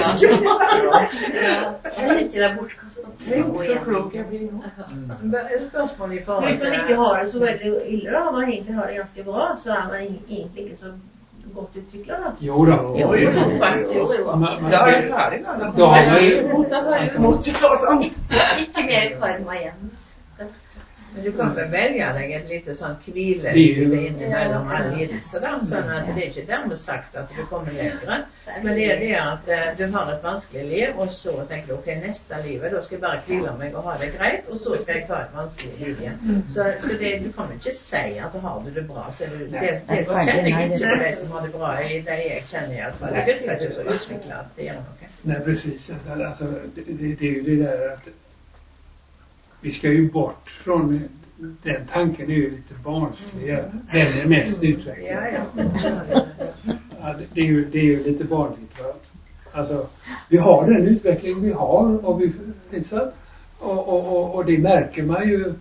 Jag tycker det är bortkastat. Tänk så klok jag blir nu. Spørsmål i Hvis forhold man ikke har det så väldigt illa då, om man egentligen har det ganska bra, så är man egentligen inte så gott utvecklad då. Jo då. Jo. Då är jag färdig då. Då har man Ikke mer karma igen. Men du kan väl välja dig ett lite sån kvile inemellan all lidelse då, så att det är inte därmed sagt att du kommer längre. Men det är det att du har ett vanskligt liv och så tänker du okej, nästa liv då ska jag bara kvilla mig och ha det grejt och så ska jag ta ett vanskligt liv igen. Så det, du kan inte säga att du har det bra, så det känner inte på det som har det bra i det jag känner i alla fall. Det är inte så utvecklat, det gör något. Nej, precis. Alltså, det är ju det där att vi ska ju bort från den tanken, är ju lite barnslig. Den är mest utvecklad. Ja, det är ju lite barnligt, va? Alltså, vi har den utveckling vi har och det märker man ju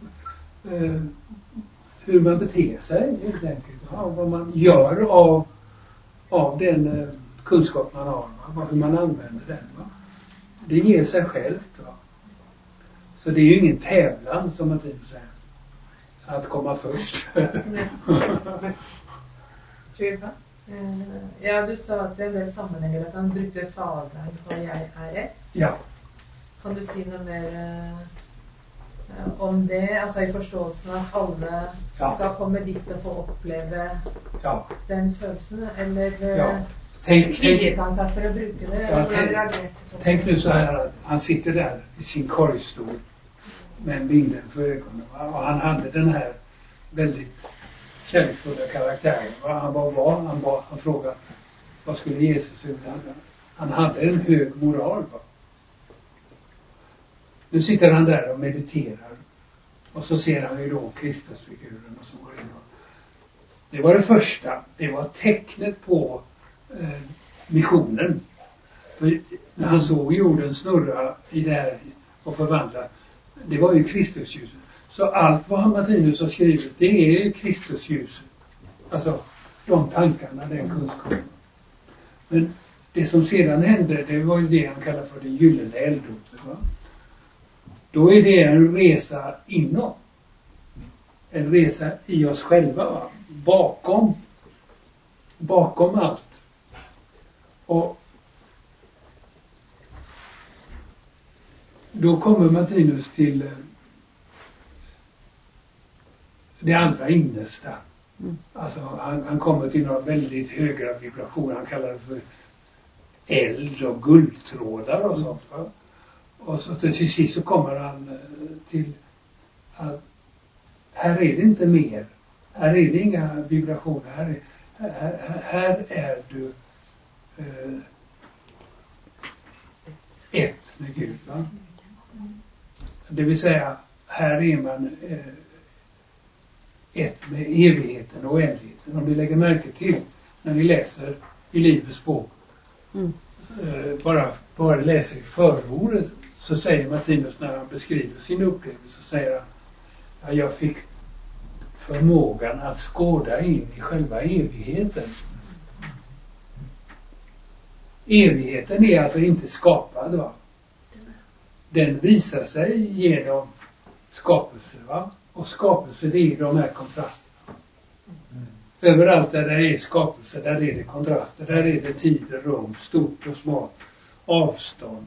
hur man beter sig helt enkelt. Ja, vad man gör av den kunskap man har, va? Hur man använder den, va? Det ger sig självt, va? Så det är ju ingen tävlan, som man tidigare säger, att komma först. Ja, du sa att det är en del sammanhänger att han brukte fadern och jag är rätt. Ja. Kan du säga något mer om det, alltså i förståelsen att alla ska komma dit och få uppleva den känslan, eller kviet han sig för att bruka det? Tänk nu så här att han sitter där i sin korgstol med en bild för ögonen, och han hade den här väldigt kärleksfulla karaktären. Han frågade vad skulle Jesus göra. Han hade en hög moral, va? Nu sitter han där och mediterar, och så ser han ju då Kristusfiguren och så går in. Det var det första, det var tecknet på missionen. För när han såg jorden snurra i det här och förvandla, det var ju Kristusljuset. Så allt vad Martinus har skrivit, det är ju Kristusljuset. Alltså de tankarna, den kunskapen. Men det som sedan hände, det var ju det han kallar för det gyllene elddopet, va? Då är det en resa inåt. En resa i oss själva, va? Bakom allt. Och då kommer Martinus till det allra innersta. Alltså han kommer till några väldigt höga vibrationer. Han kallar det för eld och guldtrådar och sånt. Va? Och så till sist så kommer han till att här är det inte mer. Här är det inga vibrationer. Här är du ett med Gud. Va? Det vill säga, här är man ett med evigheten och oändligheten. Om ni lägger märke till när ni läser i Livets bok, bara läser i förordet, så säger Martinus när han beskriver sin upplevelse, så säger han att jag fick förmågan att skåda in i själva evigheten. Evigheten är alltså inte skapad, va? Den visar sig genom skapelse, va? Och skapelse, det är de här kontrasterna. Överallt där det är skapelse, där är det kontraster. Där är det tid och rum, stort och smalt, avstånd,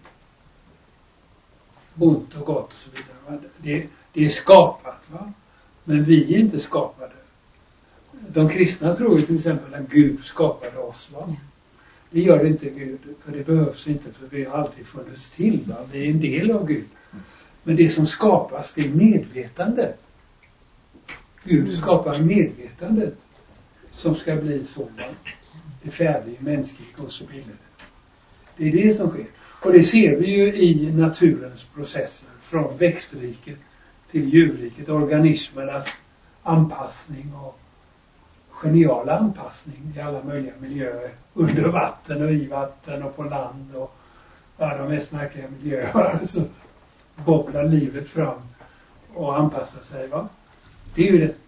ont och gott och så vidare. Va? Det är skapat, va? Men vi är inte skapade. De kristna tror ju till exempel att Gud skapade oss, va? Det gör inte Gud, för det behövs inte, för vi har alltid funnits till, va? Vi är en del av Gud. Men det som skapas, det är medvetandet. Gud skapar medvetandet som ska bli så, va? Det färdiga, mänskliga och så vidare. Det är det som sker. Och det ser vi ju i naturens processer, från växtriket till djurriket, organismernas anpassning och geniala anpassning i alla möjliga miljöer, under vatten och i vatten och på land och de mest märkliga miljöer. Så bobblar livet fram och anpassar sig, va? Det är ju det.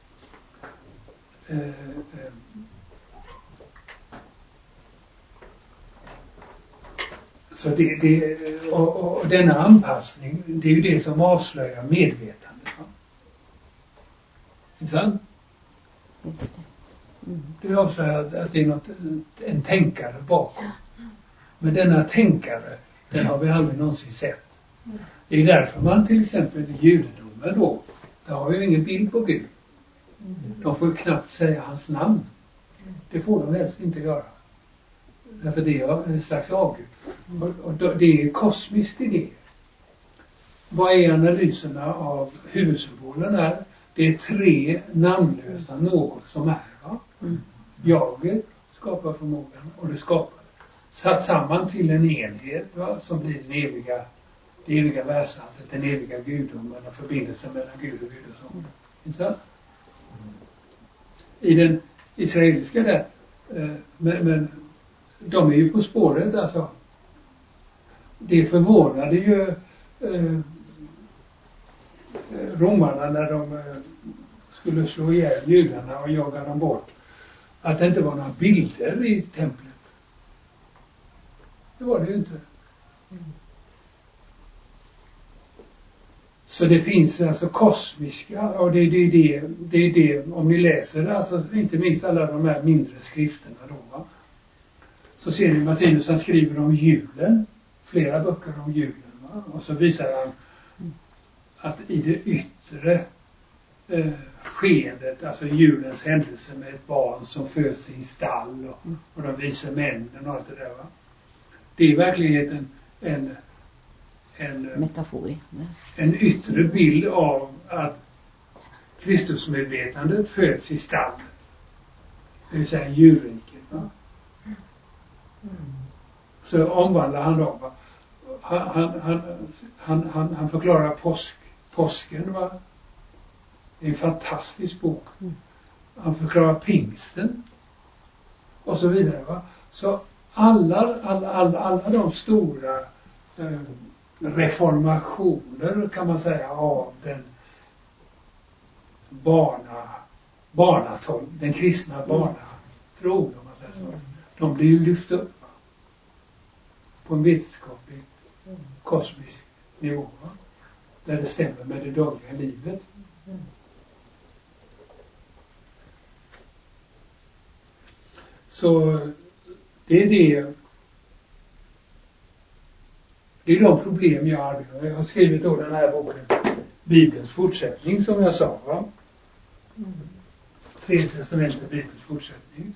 Så och denna anpassning, det är ju det som avslöjar medvetandet, va? Inte sant? Det avslöjar att det är en tänkare bakom. Men denna tänkare, den har vi aldrig någonsin sett. Det är därför man till exempel i judendomen då, där har ju ingen bild på Gud. De får knappt säga hans namn. Det får de helst inte göra. Därför det är en slags avgud. Och det är kosmiskt i det. Vad är analyserna av huvudsymbolen här? Det är 3 namnlösa något som är, va? Jaget skapar förmågan och det skapar. Satt samman till en enhet, va? Som blir det eviga världslandet, den eviga gudomen och förbindelsen mellan Gud och Gud och sånt. Inte sant? I den israeliska där, men de är ju på spåret, alltså. Det förvånade ju romarna när de skulle slå ihjäl judarna och jaga dem bort, att det inte var några bilder i templet. Det var det ju inte. Så det finns alltså kosmiska, och det är det om ni läser, alltså inte minst alla de här mindre skrifterna då, va? Så ser ni Martinus, han skriver om julen, flera böcker om julen, va? Och så visar han att i det yttre skedet, alltså julens händelse med ett barn som föds i stall och de visar männen och allt det där, va? Det är i verkligheten en metafor. En yttre bild av att Kristusmedvetandet föds i stallet. Det vill säga djurriket, va? Så omvandlar han dem, va? Han förklarar påsken, va? Det är en fantastisk bok. Han förklarar pingsten och så vidare, va? Så alla de stora reformationer, kan man säga, av den den kristna barnatron, om man säger så. De blir ju lyft upp, va? På en vetenskaplig, kosmisk nivå, va? Där det stämmer med det dagliga livet. Så det är det Det är de problem jag arbetar med. Jag har skrivit då den här boken, Bibelns fortsättning, som jag sa, va? Tredje testamentet, Bibelns fortsättning.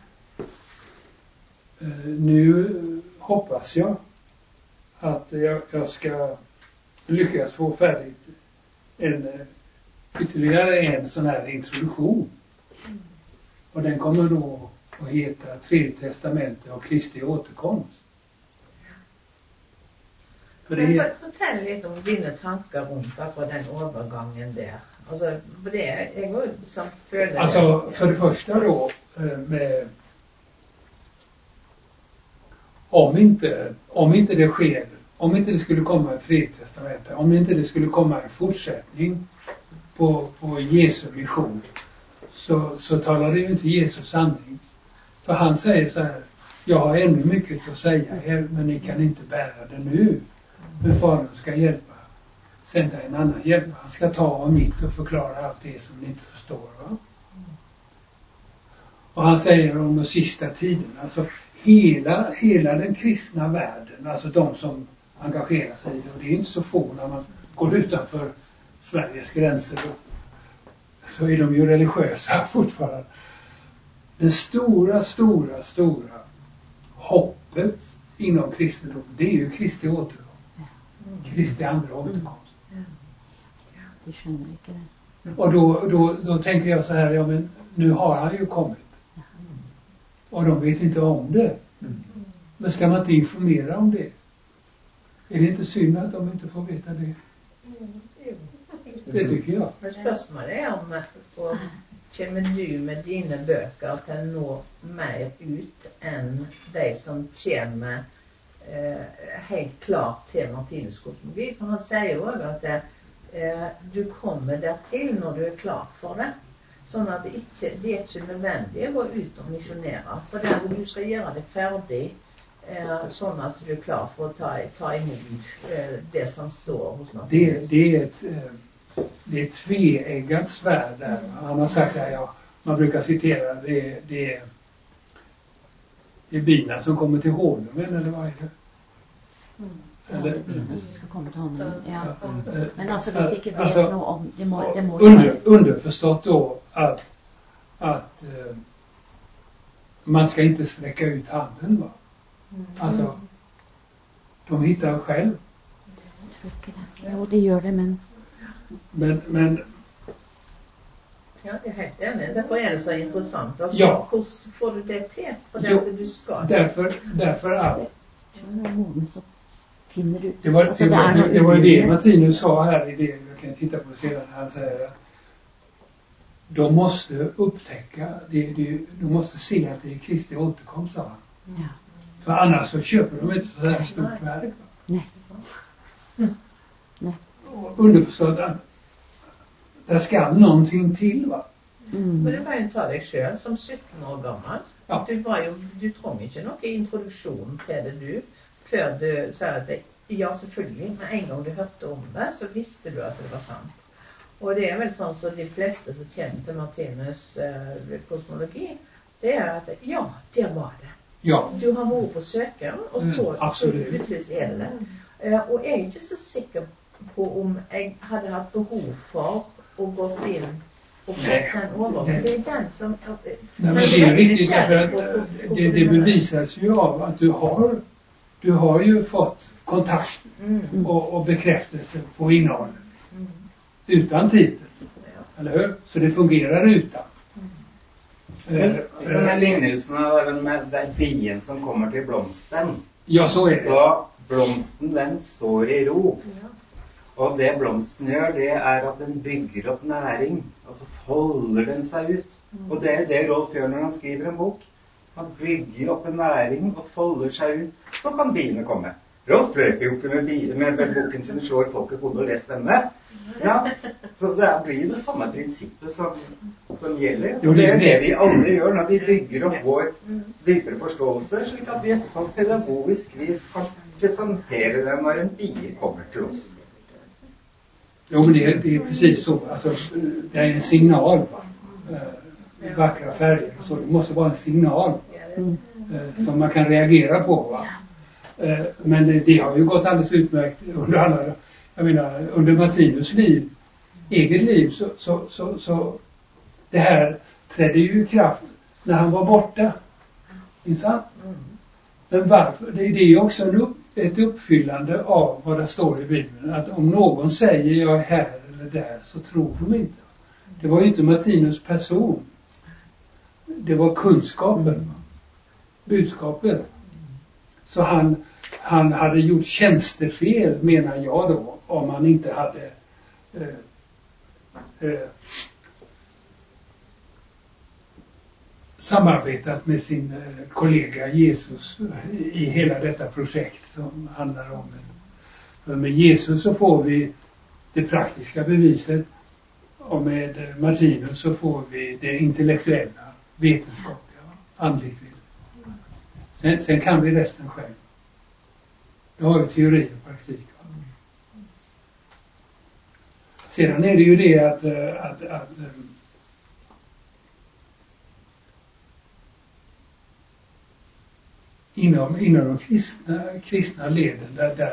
Nu hoppas jag att jag ska lyckas få färdigt ytterligare en sån här introduktion. Och den kommer då att heta Tredje testamentet och Kristi återkomst. Fortell lite om dina tankar runt akkurat den övergången där. Alltså, för det jag går som följer. Alltså, för det första då, med om inte det sker, om inte det skulle komma ett tredje testamente, om inte det skulle komma en fortsättning på Jesu mission, så talar det ju inte Jesus sanning. För han säger så här: jag har ännu mycket att säga er, men ni kan inte bära det nu. Men Fadern ska hjälpa, sända en annan hjälp. Han ska ta av mitt och förklara allt det som ni inte förstår, va? Och han säger om de sista tiden, alltså hela den kristna världen, alltså de som engagerar sig i det, och det är inte så få när man går utanför Sveriges gränser, så är de ju religiösa fortfarande. Det stora hoppet inom kristendom, det är ju Kristi återgång. Kristi andra återkomst. Det känner inte det. Och då tänker jag så här, ja men nu har han ju kommit. Och de vet inte om det. Men ska man inte informera om det? Är det inte synd att de inte får veta det? Det tycker jag. Men spörsmålet är om kommer du med dina böcker kan nå mer ut än de som kommer helt klart till Martinus kosmologi. För han säger ju att du kommer där till när du är klar för det. Så att det är inte nödvändigt att gå ut och missionera. För där du ska göra det färdigt så att du är klar för att ta emot det som står hos Martinus. Det är ett tveeggat svärd där. Han har sagt att man brukar citera det är bina som kommer till honungen, eller vad är det? Eller bina som ska komma till honom. Ja. Men alltså vi sticker vet nog om det må underförstått då att man ska inte sträcka ut handen, va? Alltså de hittar själv. Jo, det gör det, men ja, det är helt enkelt. Därför är det så intressant. Ja. Hur får du det till? På det att du ska? Därför att så finner du. Det var ju det Martinus sa här i det. Jag kan titta på det sedan. Han säger att de måste upptäcka, de måste se att det är Kristi återkomst, sa han. Ja. För annars så köper de inte så här stort verk. Nej. Underförstått att det ska någonting till, va? Men det var ju inte dig själv som 17 år gammal. Ja. Du tror inte någon introduktion till det du. För du sa att ja, selvfølgelig, men en gång du hörde om det så visste du att det var sant. Och det är väl sånt så de flesta som känner till Martinus kosmologi, det är att ja, det var det. Ja. Du har varit på sökaren och så utvis är det. Och jag är inte så säker på om jag hade haft behov för att gå in och få den övergången. Det är den som... Nej, men det är riktigt därför att det bevisas ju av att du har ju fått kontakt och bekräftelse på innehållet. Utan titel. Eller hur? Så det fungerar utan. De här lignelserna med den bien som kommer till blomsten. Ja, så är det. Så blomsten, den står i ro. Och det blomsten gör, det är att den bygger upp näring. Och så håller den sig ut. Och det är det Rolf gör när han skriver en bok. Han bygger upp en näring och håller sig ut. Så kan biene komme. Rolf løper jo ikke med boken sin slår folk i hodet og leser denne. Ja, så det blir det samme prinsippet som gjelder. Og det er det vi alle gjør når vi bygger opp vår dypere forståelse, slik at vi på pedagogisk vis kan presentere den når en bie kommer till oss. Jo, men det är precis så. Alltså, det är en signal, va? Vackra färger och så. Det måste vara en signal som man kan reagera på, va? Men det har ju gått alldeles utmärkt under alla, jag menar, under Martinus eget liv så det här trädde ju i kraft när han var borta. Inte sant? Men varför? Det är ju också ett uppfyllande av vad det står i Bibeln. Att om någon säger jag är här eller där så tror de inte. Det var ju inte Martinus person. Det var kunskapen. Budskapet. Så han hade gjort tjänstefel, menar jag då, om han inte hade samarbetat med sin kollega Jesus i hela detta projekt som handlar om för med Jesus så får vi det praktiska beviset och med Martinus så får vi det intellektuella, vetenskapliga, andligt. Sen kan vi resten själv. Då har vi teori och praktik. Sedan är det ju det att inom de kristna leden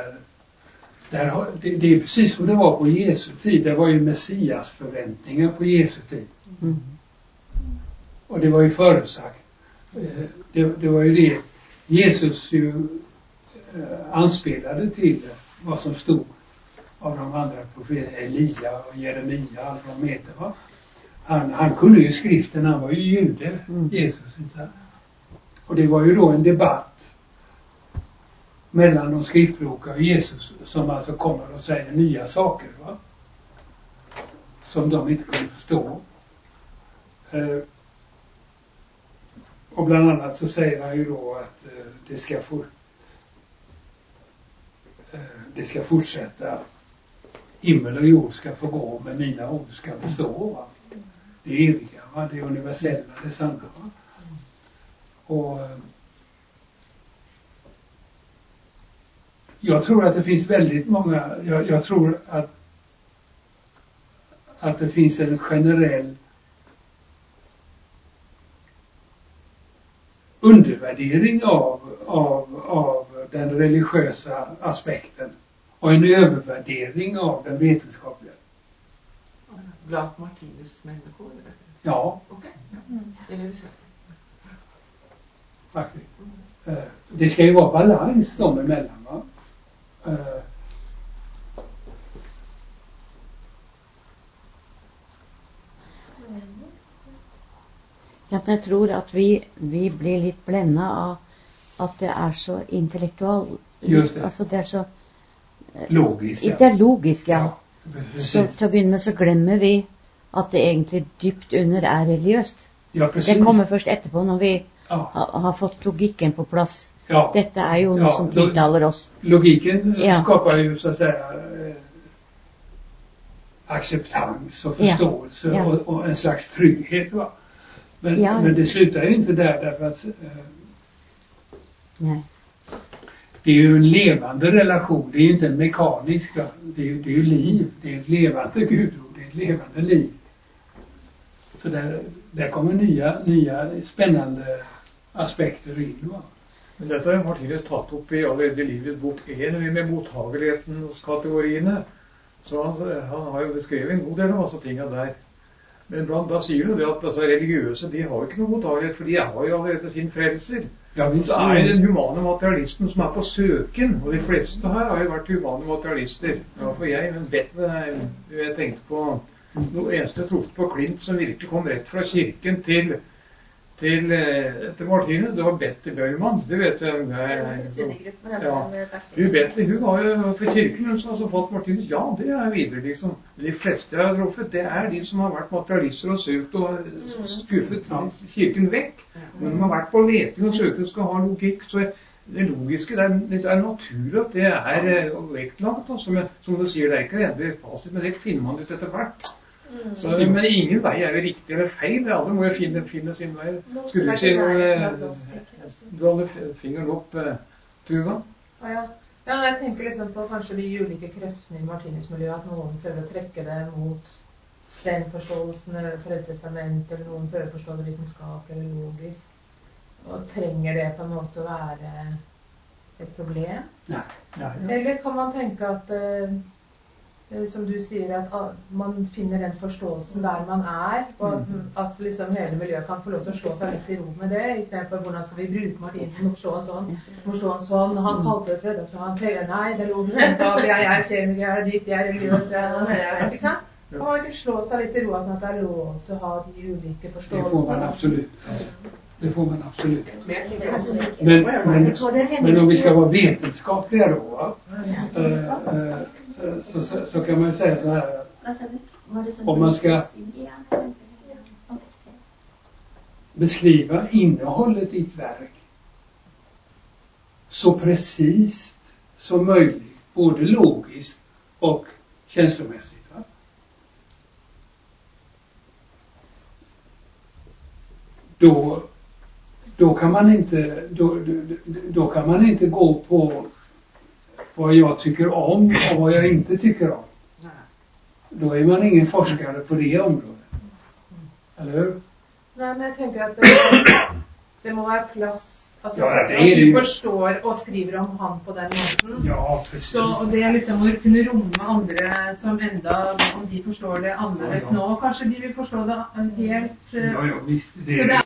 det är precis som det var på Jesu tid. Det var ju Messias förväntningar på Jesu tid. Och det var ju förutsagt. Det var ju det Jesus ju anspelade till vad som stod av de andra profeterna, Elia och Jeremia, allt vad de heter, va? Han kunde ju skriften, han var ju jude, Jesus, inte? Och det var ju då en debatt mellan de skriftkloka och Jesus som alltså kommer och säger nya saker, va? Som de inte kunde förstå. Och bland annat så säger han ju då att det ska fortsätta. Himmel och jord ska få gå, men mina ord ska bestå, va? Det är eviga, va? Det är universella, det är sanna, va? Och jag tror att det finns väldigt många, jag tror att det finns en generell undervärdering av den religiösa aspekten och en övervärdering av den vetenskapliga. Bland Martinus människor? Ja. Okej. Är det så? Faktiskt. Det ska ju vara balans dem emellan, va? Jag tror att vi blir lite blända av att det är så intellektuellt. Just det. Alltså det är så logiskt. Det är logiskt, ja. Så till att börja med så glömmer vi att det egentligen djupt under är religiöst. Ja, precis. Det kommer först efterpå när vi har fått logiken på plats. Ja. Detta är ju något som tilltalar oss. Logiken skapar ju så att säga acceptans och förståelse och en slags trygghet, va? Men det slutar ju inte där därför att nej. Det är ju en levande relation, det är ju inte en mekanisk, va? Det är ju liv, det är ett levande gudord, det är ett levande liv. Så där kommer nya spännande aspekter in, va? Men dette har Martinus tatt opp i allerede livets bok 1 med mottagelighetens kategoriene. Så han har jo beskrevet en god del av masse tingene der. Men da sier du det at altså, religiøse, de har jo ikke noe mottagelighet, for de har jo allerede sin frelser. Ja, så er det den humane materialisten som er på søken, og de fleste her har jo vært humane materialister. Ja, for jeg tenkte på noe eneste jeg trodde på Klint som virkelig kom rett fra kirken til Martinus. Det var Betty Bøyman, det vet jeg. Betty, hun var jo for kirken, hun som har fått Martinus. Ja, det er videre liksom. De fleste jeg har truffet, det er de som har vært materialister og søkt og skuffet kirken vekk. Men de har vært på leting og søkt og skal ha logikk, så det logiske, det er naturlig at det er vektlagt, som du sier, det er ikke endelig fasit, men det finner man ut etter hvert. Så, men ingen vei er jo riktig eller feil, alle må jo finne sin vei. Skulle du si noe, du hadde fingeren opp, Tuva? Ja, jeg tenker liksom på kanskje de ulike kreftene i Martinus-miljøet, at noen prøver å trekke det mot den forståelsen eller Tredje testament, eller noen prøver å forstå det vitenskapelig eller logisk, og trenger det på en måte å være ett problem? Nej. Eller kan man tänka att som du säger att man finner den förståelsen där man är och att liksom hela miljön kan få lov att slå sig lite i ro med det istället för hur ska vi bruka Martin för att slå en sån han kallade det för att han säger nej det låter som ska jag är kemiker jag är dit jag är religiös inte sant? Kan man inte slå sig lite i ro att det är lov att ha de olika förståelserna? Det får man absolut. Det får man absolut. Men om vi ska vara vetenskapliga då så kan man ju säga så här. Om man ska beskriva innehållet i ett verk så precis som möjligt, både logiskt och känslomässigt. Va? Då kan man inte gå på vad jag tycker om och vad jag inte tycker om. Då är man ingen forskare på det området. Eller hur? Nej, men jag tänker att det må vara plats. Alltså, ja, så att du förstår och skriver om han på den måten. Ja, precis. Så, och det är liksom att kunna romma andra som ända, om de förstår det annorlunda. Nå, kanske de vill förstå det helt. Ja, visst.